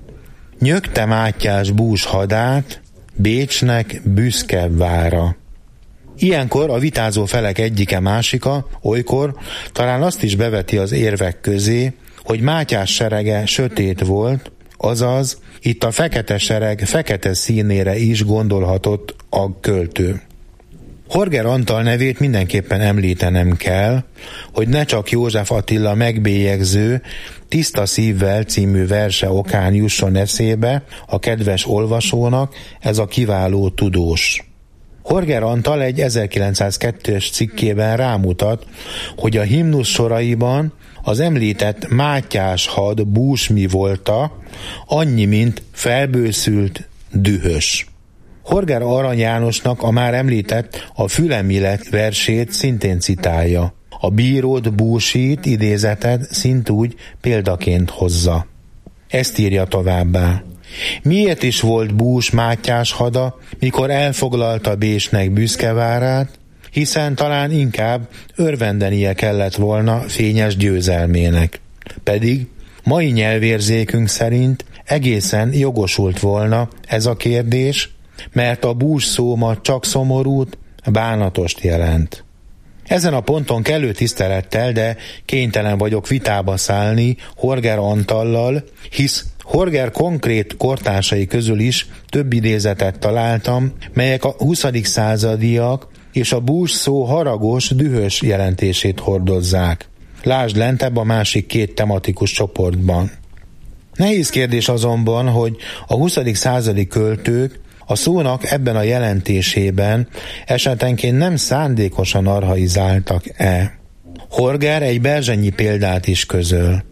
Nyögte Mátyás bús hadát, Bécsnek büszke vára. Ilyenkor a vitázó felek egyike másika, olykor talán azt is beveti az érvek közé, hogy Mátyás serege sötét volt, azaz itt a fekete sereg fekete színére is gondolhatott a költő. Horger Antal nevét mindenképpen említenem kell, hogy ne csak József Attila megbélyegző Tiszta szívvel című verse okán jusson eszébe a kedves olvasónak ez a kiváló tudós. Horger Antal egy ezerkilencszázkettős cikkében rámutat, hogy a himnusz soraiban az említett Mátyás had búsmi volta, annyi, mint felbőszült, dühös. Horger Arany Jánosnak a már említett a Fülemilet versét szintén citálja. A bíród búsít idézetet szintúgy példaként hozza. Ezt írja továbbá. Miért is volt bús Mátyás hada, mikor elfoglalta Bécsnek büszkevárát, hiszen talán inkább örvendenie kellett volna fényes győzelmének. Pedig mai nyelvérzékünk szerint egészen jogosult volna ez a kérdés, mert a bús szó ma csak szomorút, bánatost jelent. Ezen a ponton kellő tisztelettel, de kénytelen vagyok vitába szállni Horger Antallal, hisz Horger konkrét kortársai közül is több idézetet találtam, melyek a huszadik századiak és a bús szó haragos, dühös jelentését hordozzák. Lásd lentebb a másik két tematikus csoportban. Nehéz kérdés azonban, hogy a huszadik századi költők a szónak ebben a jelentésében esetenként nem szándékosan archaizáltak-e. Horger egy berzsenyi példát is közöl.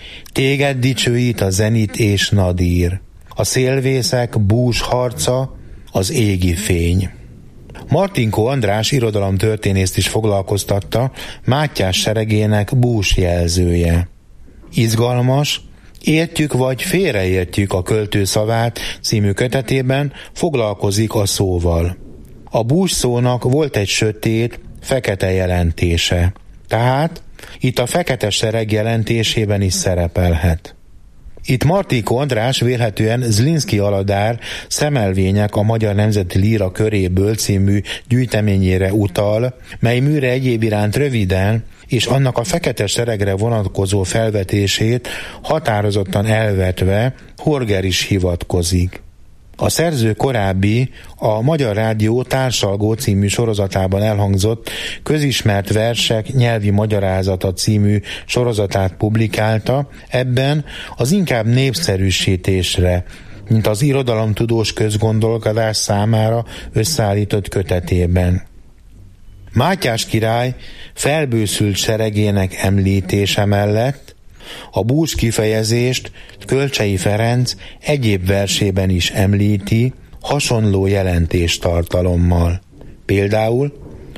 Téged dicsőít a zenit és nadír, a szélvészek bús harca, az égi fény. Martinko András irodalomtörténészt is foglalkoztatta Mátyás seregének bús jelzője. Izgalmas, Értjük vagy félreértjük a költő szavát című kötetében foglalkozik a szóval. A bús szónak volt egy sötét, fekete jelentése, tehát itt a fekete sereg jelentésében is szerepelhet. Itt Martinko András vélhetően Zlinszky Aladár Szemelvények a Magyar Nemzeti Líra köréből című gyűjteményére utal, mely műre egyéb iránt röviden és annak a fekete seregre vonatkozó felvetését határozottan elvetve Horger is hivatkozik. A szerző korábbi, a Magyar Rádió Társalgó című sorozatában elhangzott Közismert versek nyelvi magyarázata című sorozatát publikálta, ebben az inkább népszerűsítésre, mint az irodalomtudós közgondolkodás számára összeállított kötetében. Mátyás király felbőszült seregének említése mellett a bús kifejezést Kölcsey Ferenc egyéb versében is említi hasonló jelentéstartalommal. Például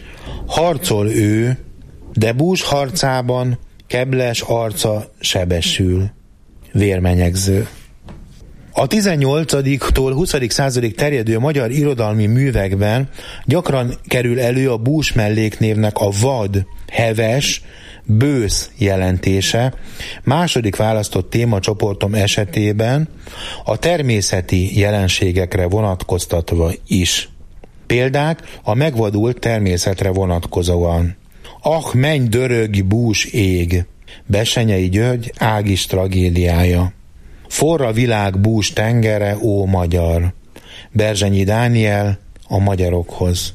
harcol ő, de bús harcában kebles arca sebesül. Vérmenyegző. A tizennyolcadiktól huszadik századig terjedő magyar irodalmi művekben gyakran kerül elő a bús melléknévnek a vad, heves, bősz jelentése, második választott témacsoportom esetében a természeti jelenségekre vonatkoztatva is. Példák a megvadult természetre vonatkozóan. Ah, menj dörög, bús ég! Bessenyei György Ágis tragédiája. Forra világ bús tengere, ó magyar! Berzsenyi Dániel a magyarokhoz.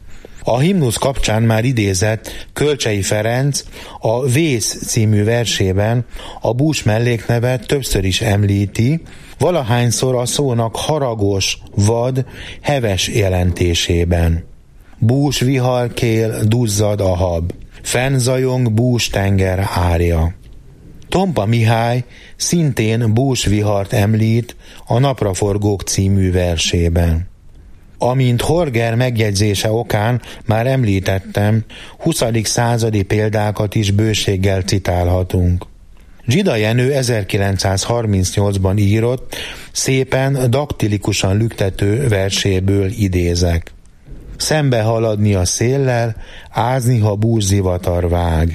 A himnusz kapcsán már idézett Kölcsei Ferenc a Vész című versében a bús melléknevet többször is említi, valahányszor a szónak haragos, vad, heves jelentésében. Bús viharkél, duzzad a hab, fennzajong bús tenger árja. Tompa Mihály szintén búsvihart említ a Napraforgók című versében. Amint Horger megjegyzése okán már említettem, huszadik századi példákat is bőséggel citálhatunk. Zsida Jenő ezerkilencszázharmincnyolcban írott, szépen daktilikusan lüktető verséből idézek. Szembe haladni a széllel, ázni, ha búszivatar vág.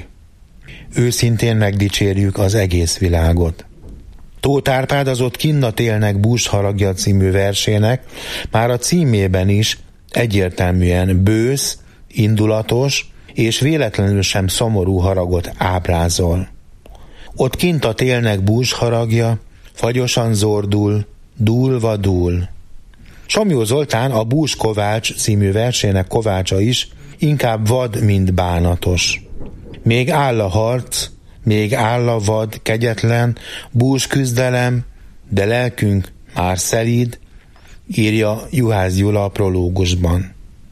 Őszintén megdicsérjük az egész világot. Tóth Árpád az Ott kinnat élnek búsharagja című versének már a címében is egyértelműen bősz, indulatos és véletlenül sem szomorú haragot ábrázol. Ott kintat élnek búsharagja, fagyosan zordul, dúlva dúl. Somlyó Zoltán a Bús Kovács című versének kovácsa is inkább vad, mint bánatos. Még áll a harc, még áll a vad, kegyetlen, bús küzdelem, de lelkünk már szelíd, írja Juhász Gyula a prológusban.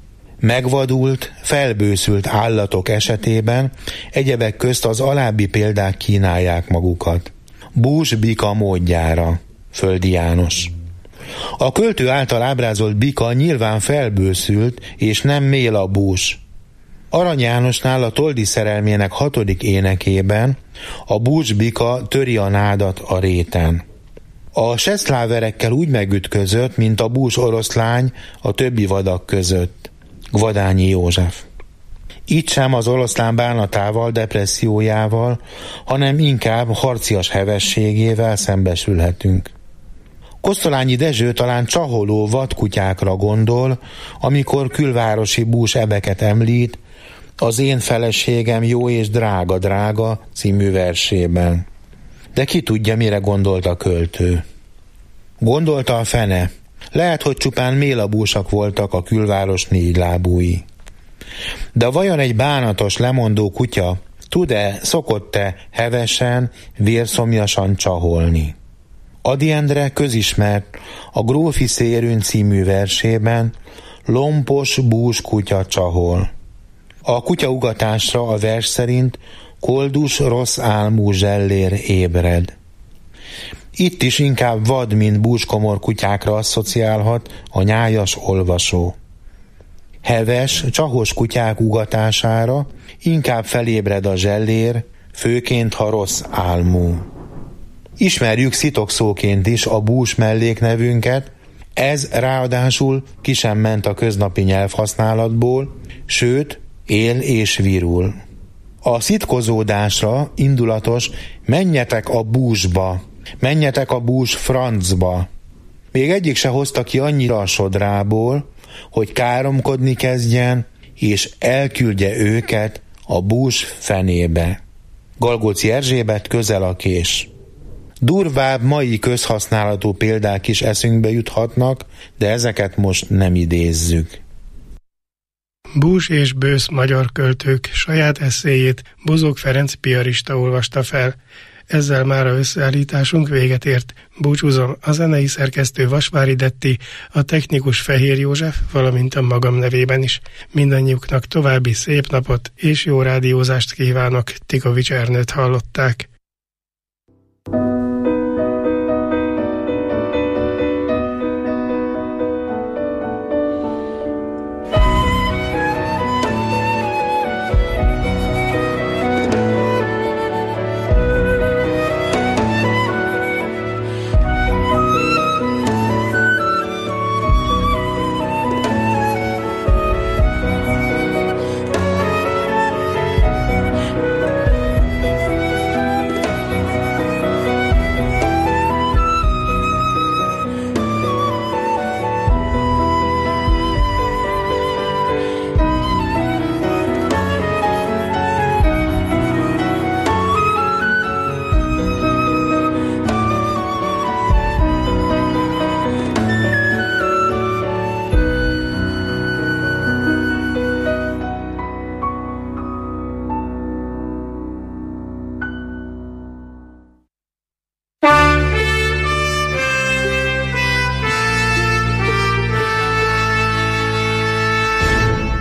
Megvadult, felbőszült állatok esetében egyebek közt az alábbi példák kínálják magukat. Bús bika módjára, Földi János. A költő által ábrázolt bika nyilván felbőszült, és nem mél a bús. Arany Jánosnál a Toldi szerelmének hatodik énekében a búsbika töri a nádat a réten. A seszláverekkel úgy megütközött, mint a bús oroszlány a többi vadak között. Gvadányi József. Itt sem az oroszlán bánatával, depressziójával, hanem inkább harcias hevességével szembesülhetünk. Kosztolányi Dezső talán csaholó vadkutyákra gondol, amikor külvárosi bús ebeket említ, az Én feleségem jó és drága, drága című versében. De ki tudja, mire gondolt a költő. Gondolta a fene. Lehet, hogy csupán mélabúsak voltak a külváros négylábúi. De vajon egy bánatos, lemondó kutya tud-e, szokott-e hevesen, vérszomjasan csaholni? Ady Endre közismert a Grófi Szérűn című versében lompos bús kutya csahol. A kutyaugatásra a vers szerint koldus rossz álmú zsellér ébred. Itt is inkább vad, mint búskomor kutyákra asszociálhat a nyájas olvasó. Heves, csahos kutyák ugatására inkább felébred a zsellér, főként ha rossz álmú. Ismerjük szitokszóként is a bús melléknevünket, ez ráadásul ki sem ment a köznapi nyelvhasználatból, sőt, él és virul. A szitkozódásra indulatos menjetek a búsba, menjetek a bús francba. Még egyik se hozta ki annyira a sodrából, hogy káromkodni kezdjen, és elküldje őket a bús fenébe. Galgóci Erzsébet, Közel a kés. Durvább mai közhasználatú példák is eszünkbe juthatnak, de ezeket most nem idézzük. Bús és bősz magyar költők saját esszéjét Bozók Ferenc piarista olvasta fel. Ezzel már a összeállításunk véget ért. Búcsúzom, a zenei szerkesztő Vasvári Detti, a technikus Fehér József, valamint a magam nevében is. Mindannyiuknak további szép napot és jó rádiózást kívánok. Tikovics Ernőt hallották.